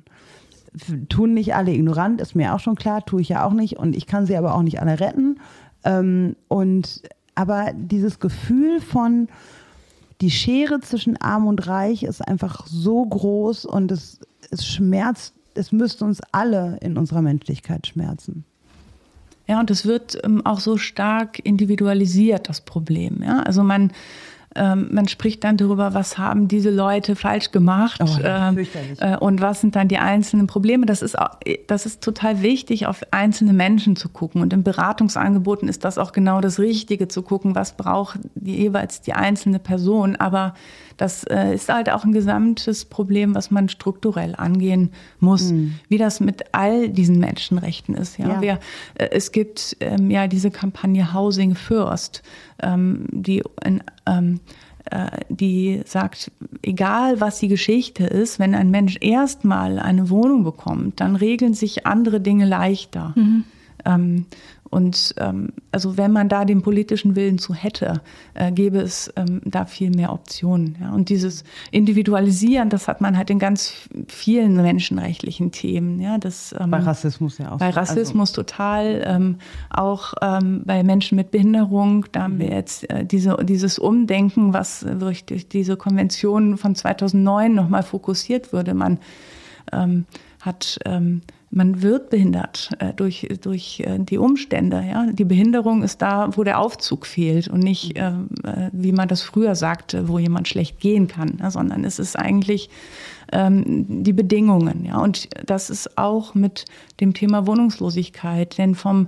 Tun nicht alle ignorant, ist mir auch schon klar, tue ich ja auch nicht und ich kann sie aber auch nicht alle retten. Ähm, und, aber dieses Gefühl von, die Schere zwischen Arm und Reich ist einfach so groß und es, es schmerzt, es müsste uns alle in unserer Menschlichkeit schmerzen. Ja, und es wird ähm, auch so stark individualisiert, das Problem. Ja? Also man, ähm, man spricht dann darüber, was haben diese Leute falsch gemacht oh, ähm, äh, und was sind dann die einzelnen Probleme. Das ist, auch, das ist total wichtig, auf einzelne Menschen zu gucken. Und in Beratungsangeboten ist das auch genau das Richtige, zu gucken, was braucht die, jeweils die einzelne Person. Aber das äh, ist halt auch ein gesamtes Problem, was man strukturell angehen muss, mhm. wie das mit all diesen Menschenrechten ist. Ja, ja. Wir, äh, es gibt ähm, ja diese Kampagne Housing First, ähm, die, in, ähm, äh, die sagt, egal was die Geschichte ist, wenn ein Mensch erstmal eine Wohnung bekommt, dann regeln sich andere Dinge leichter. Mhm. Ähm, Und ähm, also wenn man da den politischen Willen zu hätte, äh, gäbe es ähm, da viel mehr Optionen. Ja? Und dieses Individualisieren, das hat man halt in ganz vielen menschenrechtlichen Themen. Ja? Das, ähm, bei Rassismus ja auch. Bei Rassismus also. total. Ähm, auch ähm, bei Menschen mit Behinderung, da haben wir jetzt äh, diese, dieses Umdenken, was durch, durch diese Konvention von zweitausendneun nochmal fokussiert wurde. Man ähm, hat... Ähm, Man wird behindert äh, durch, durch äh, die Umstände. Ja? Die Behinderung ist da, wo der Aufzug fehlt und nicht, äh, wie man das früher sagte, wo jemand schlecht gehen kann, ja? Sondern es ist eigentlich ähm, die Bedingungen. Ja? Und das ist auch mit dem Thema Wohnungslosigkeit. Denn vom,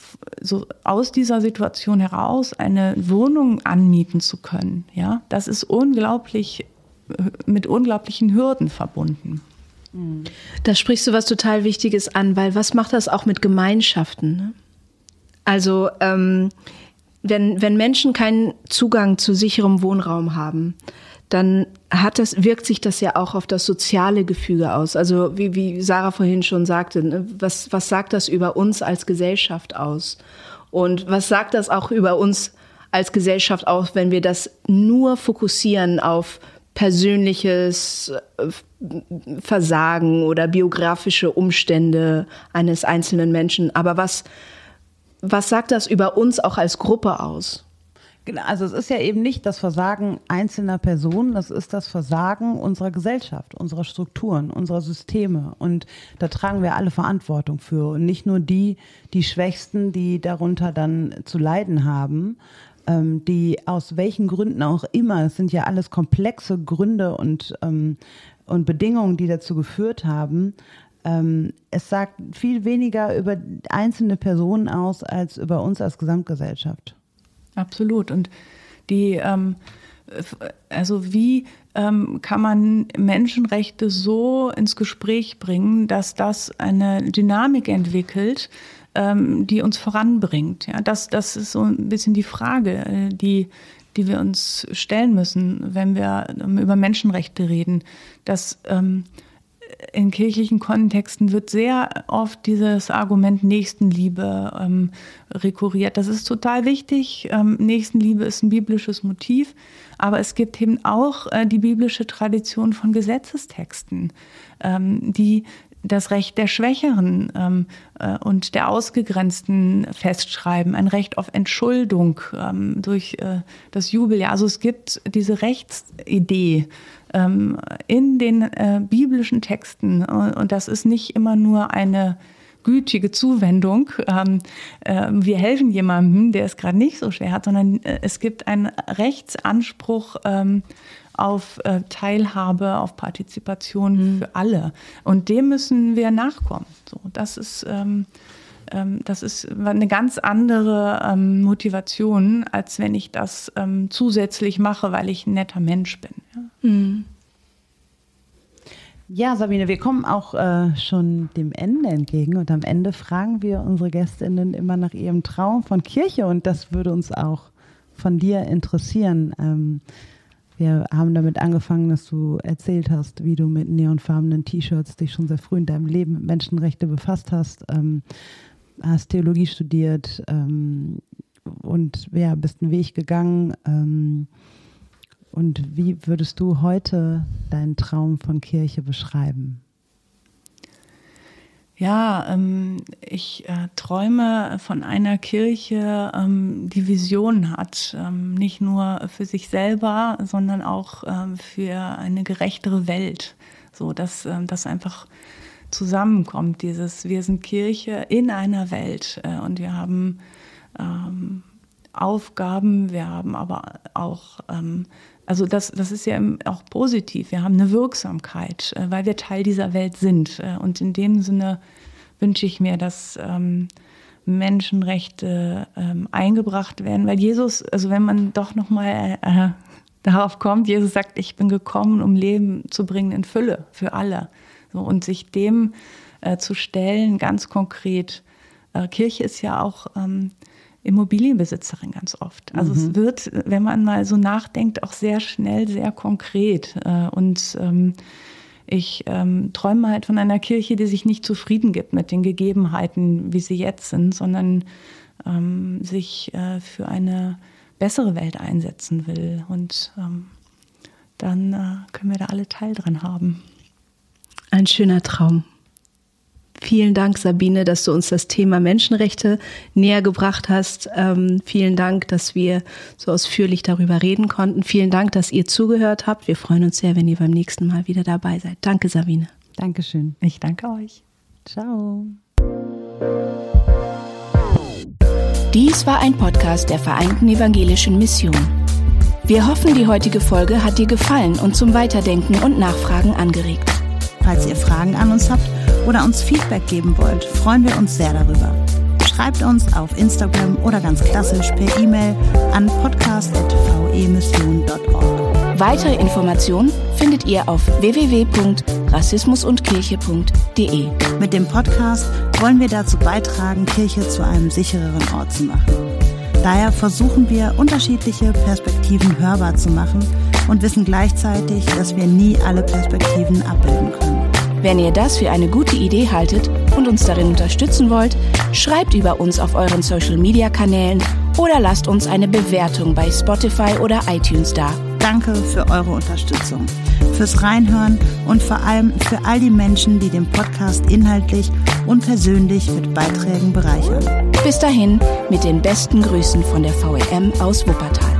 so aus dieser Situation heraus eine Wohnung anmieten zu können, ja? Das ist unglaublich, mit unglaublichen Hürden verbunden. Da sprichst du was total Wichtiges an, weil was macht das auch mit Gemeinschaften? Ne? Also ähm, wenn, wenn Menschen keinen Zugang zu sicherem Wohnraum haben, dann hat das, wirkt sich das ja auch auf das soziale Gefüge aus. Also wie, wie Sarah vorhin schon sagte, ne? was, was sagt das über uns als Gesellschaft aus? Und was sagt das auch über uns als Gesellschaft aus, wenn wir das nur fokussieren auf persönliches Versagen oder biografische Umstände eines einzelnen Menschen. Aber was, was sagt das über uns auch als Gruppe aus? Genau, also es ist ja eben nicht das Versagen einzelner Personen, das ist das Versagen unserer Gesellschaft, unserer Strukturen, unserer Systeme. Und da tragen wir alle Verantwortung für. Und nicht nur die, die Schwächsten, die darunter dann zu leiden haben, die aus welchen Gründen auch immer, es sind ja alles komplexe Gründe und, ähm, und Bedingungen, die dazu geführt haben. Ähm, es sagt viel weniger über einzelne Personen aus, als über uns als Gesamtgesellschaft. Absolut. Und die, ähm, also wie ähm, kann man Menschenrechte so ins Gespräch bringen, dass das eine Dynamik entwickelt, die uns voranbringt. Ja, das, das ist so ein bisschen die Frage, die, die wir uns stellen müssen, wenn wir über Menschenrechte reden. Dass ähm, in kirchlichen Kontexten wird sehr oft dieses Argument Nächstenliebe ähm, rekurriert. Das ist total wichtig. Ähm, Nächstenliebe ist ein biblisches Motiv, aber es gibt eben auch äh, die biblische Tradition von Gesetzestexten, ähm, die das Recht der Schwächeren ähm, äh, und der Ausgegrenzten festschreiben, ein Recht auf Entschuldung ähm, durch äh, das Jubeljahr. Also es gibt diese Rechtsidee ähm, in den äh, biblischen Texten und, und das ist nicht immer nur eine gütige Zuwendung. Ähm, äh, wir helfen jemandem, der es gerade nicht so schwer hat, sondern äh, es gibt einen Rechtsanspruch ähm, auf äh, Teilhabe, auf Partizipation mhm. für alle. Und dem müssen wir nachkommen. So, das ist, ähm, ähm, das ist eine ganz andere ähm, Motivation, als wenn ich das ähm, zusätzlich mache, weil ich ein netter Mensch bin. Ja, mhm. ja Sabine, wir kommen auch äh, schon dem Ende entgegen. Und am Ende fragen wir unsere GästInnen immer nach ihrem Traum von Kirche. Und das würde uns auch von dir interessieren. Ähm, Wir haben damit angefangen, dass du erzählt hast, wie du mit neonfarbenen T-Shirts dich schon sehr früh in deinem Leben mit Menschenrechte befasst hast, ähm, hast Theologie studiert ähm, und ja, bist einen Weg gegangen. Ähm, und wie würdest du heute deinen Traum von Kirche beschreiben? Ja, ähm, ich äh, träume von einer Kirche, ähm, die Visionen hat, ähm, nicht nur für sich selber, sondern auch ähm, für eine gerechtere Welt, so dass ähm, das einfach zusammenkommt. Dieses, wir sind Kirche in einer Welt äh, und wir haben ähm, Aufgaben, wir haben aber auch ähm, Also das, das ist ja auch positiv. Wir haben eine Wirksamkeit, weil wir Teil dieser Welt sind. Und in dem Sinne wünsche ich mir, dass ähm, Menschenrechte ähm, eingebracht werden. Weil Jesus, also wenn man doch nochmal äh, darauf kommt, Jesus sagt, ich bin gekommen, um Leben zu bringen in Fülle für alle. So, und sich dem äh, zu stellen, ganz konkret. Äh, Kirche ist ja auch Ähm, Immobilienbesitzerin ganz oft. Also mhm. es wird, wenn man mal so nachdenkt, auch sehr schnell, sehr konkret. Und ähm, ich ähm, träume halt von einer Kirche, die sich nicht zufrieden gibt mit den Gegebenheiten, wie sie jetzt sind, sondern ähm, sich äh, für eine bessere Welt einsetzen will. Und ähm, dann äh, können wir da alle Teil dran haben. Ein schöner Traum. Vielen Dank, Sabine, dass du uns das Thema Menschenrechte näher gebracht hast. Ähm, vielen Dank, dass wir so ausführlich darüber reden konnten. Vielen Dank, dass ihr zugehört habt. Wir freuen uns sehr, wenn ihr beim nächsten Mal wieder dabei seid. Danke, Sabine. Dankeschön. Ich danke euch. Ciao. Dies war ein Podcast der Vereinten Evangelischen Mission. Wir hoffen, die heutige Folge hat dir gefallen und zum Weiterdenken und Nachfragen angeregt. Falls ihr Fragen an uns habt oder uns Feedback geben wollt, freuen wir uns sehr darüber. Schreibt uns auf Instagram oder ganz klassisch per E-Mail an podcast at v e mission punkt org. Weitere Informationen findet ihr auf w w w punkt rassismus und kirche punkt d e. Mit dem Podcast wollen wir dazu beitragen, Kirche zu einem sichereren Ort zu machen. Daher versuchen wir, unterschiedliche Perspektiven hörbar zu machen und wissen gleichzeitig, dass wir nie alle Perspektiven abbilden können. Wenn ihr das für eine gute Idee haltet und uns darin unterstützen wollt, schreibt über uns auf euren Social-Media-Kanälen oder lasst uns eine Bewertung bei Spotify oder iTunes da. Danke für eure Unterstützung, fürs Reinhören und vor allem für all die Menschen, die den Podcast inhaltlich und persönlich mit Beiträgen bereichern. Bis dahin mit den besten Grüßen von der V E M aus Wuppertal.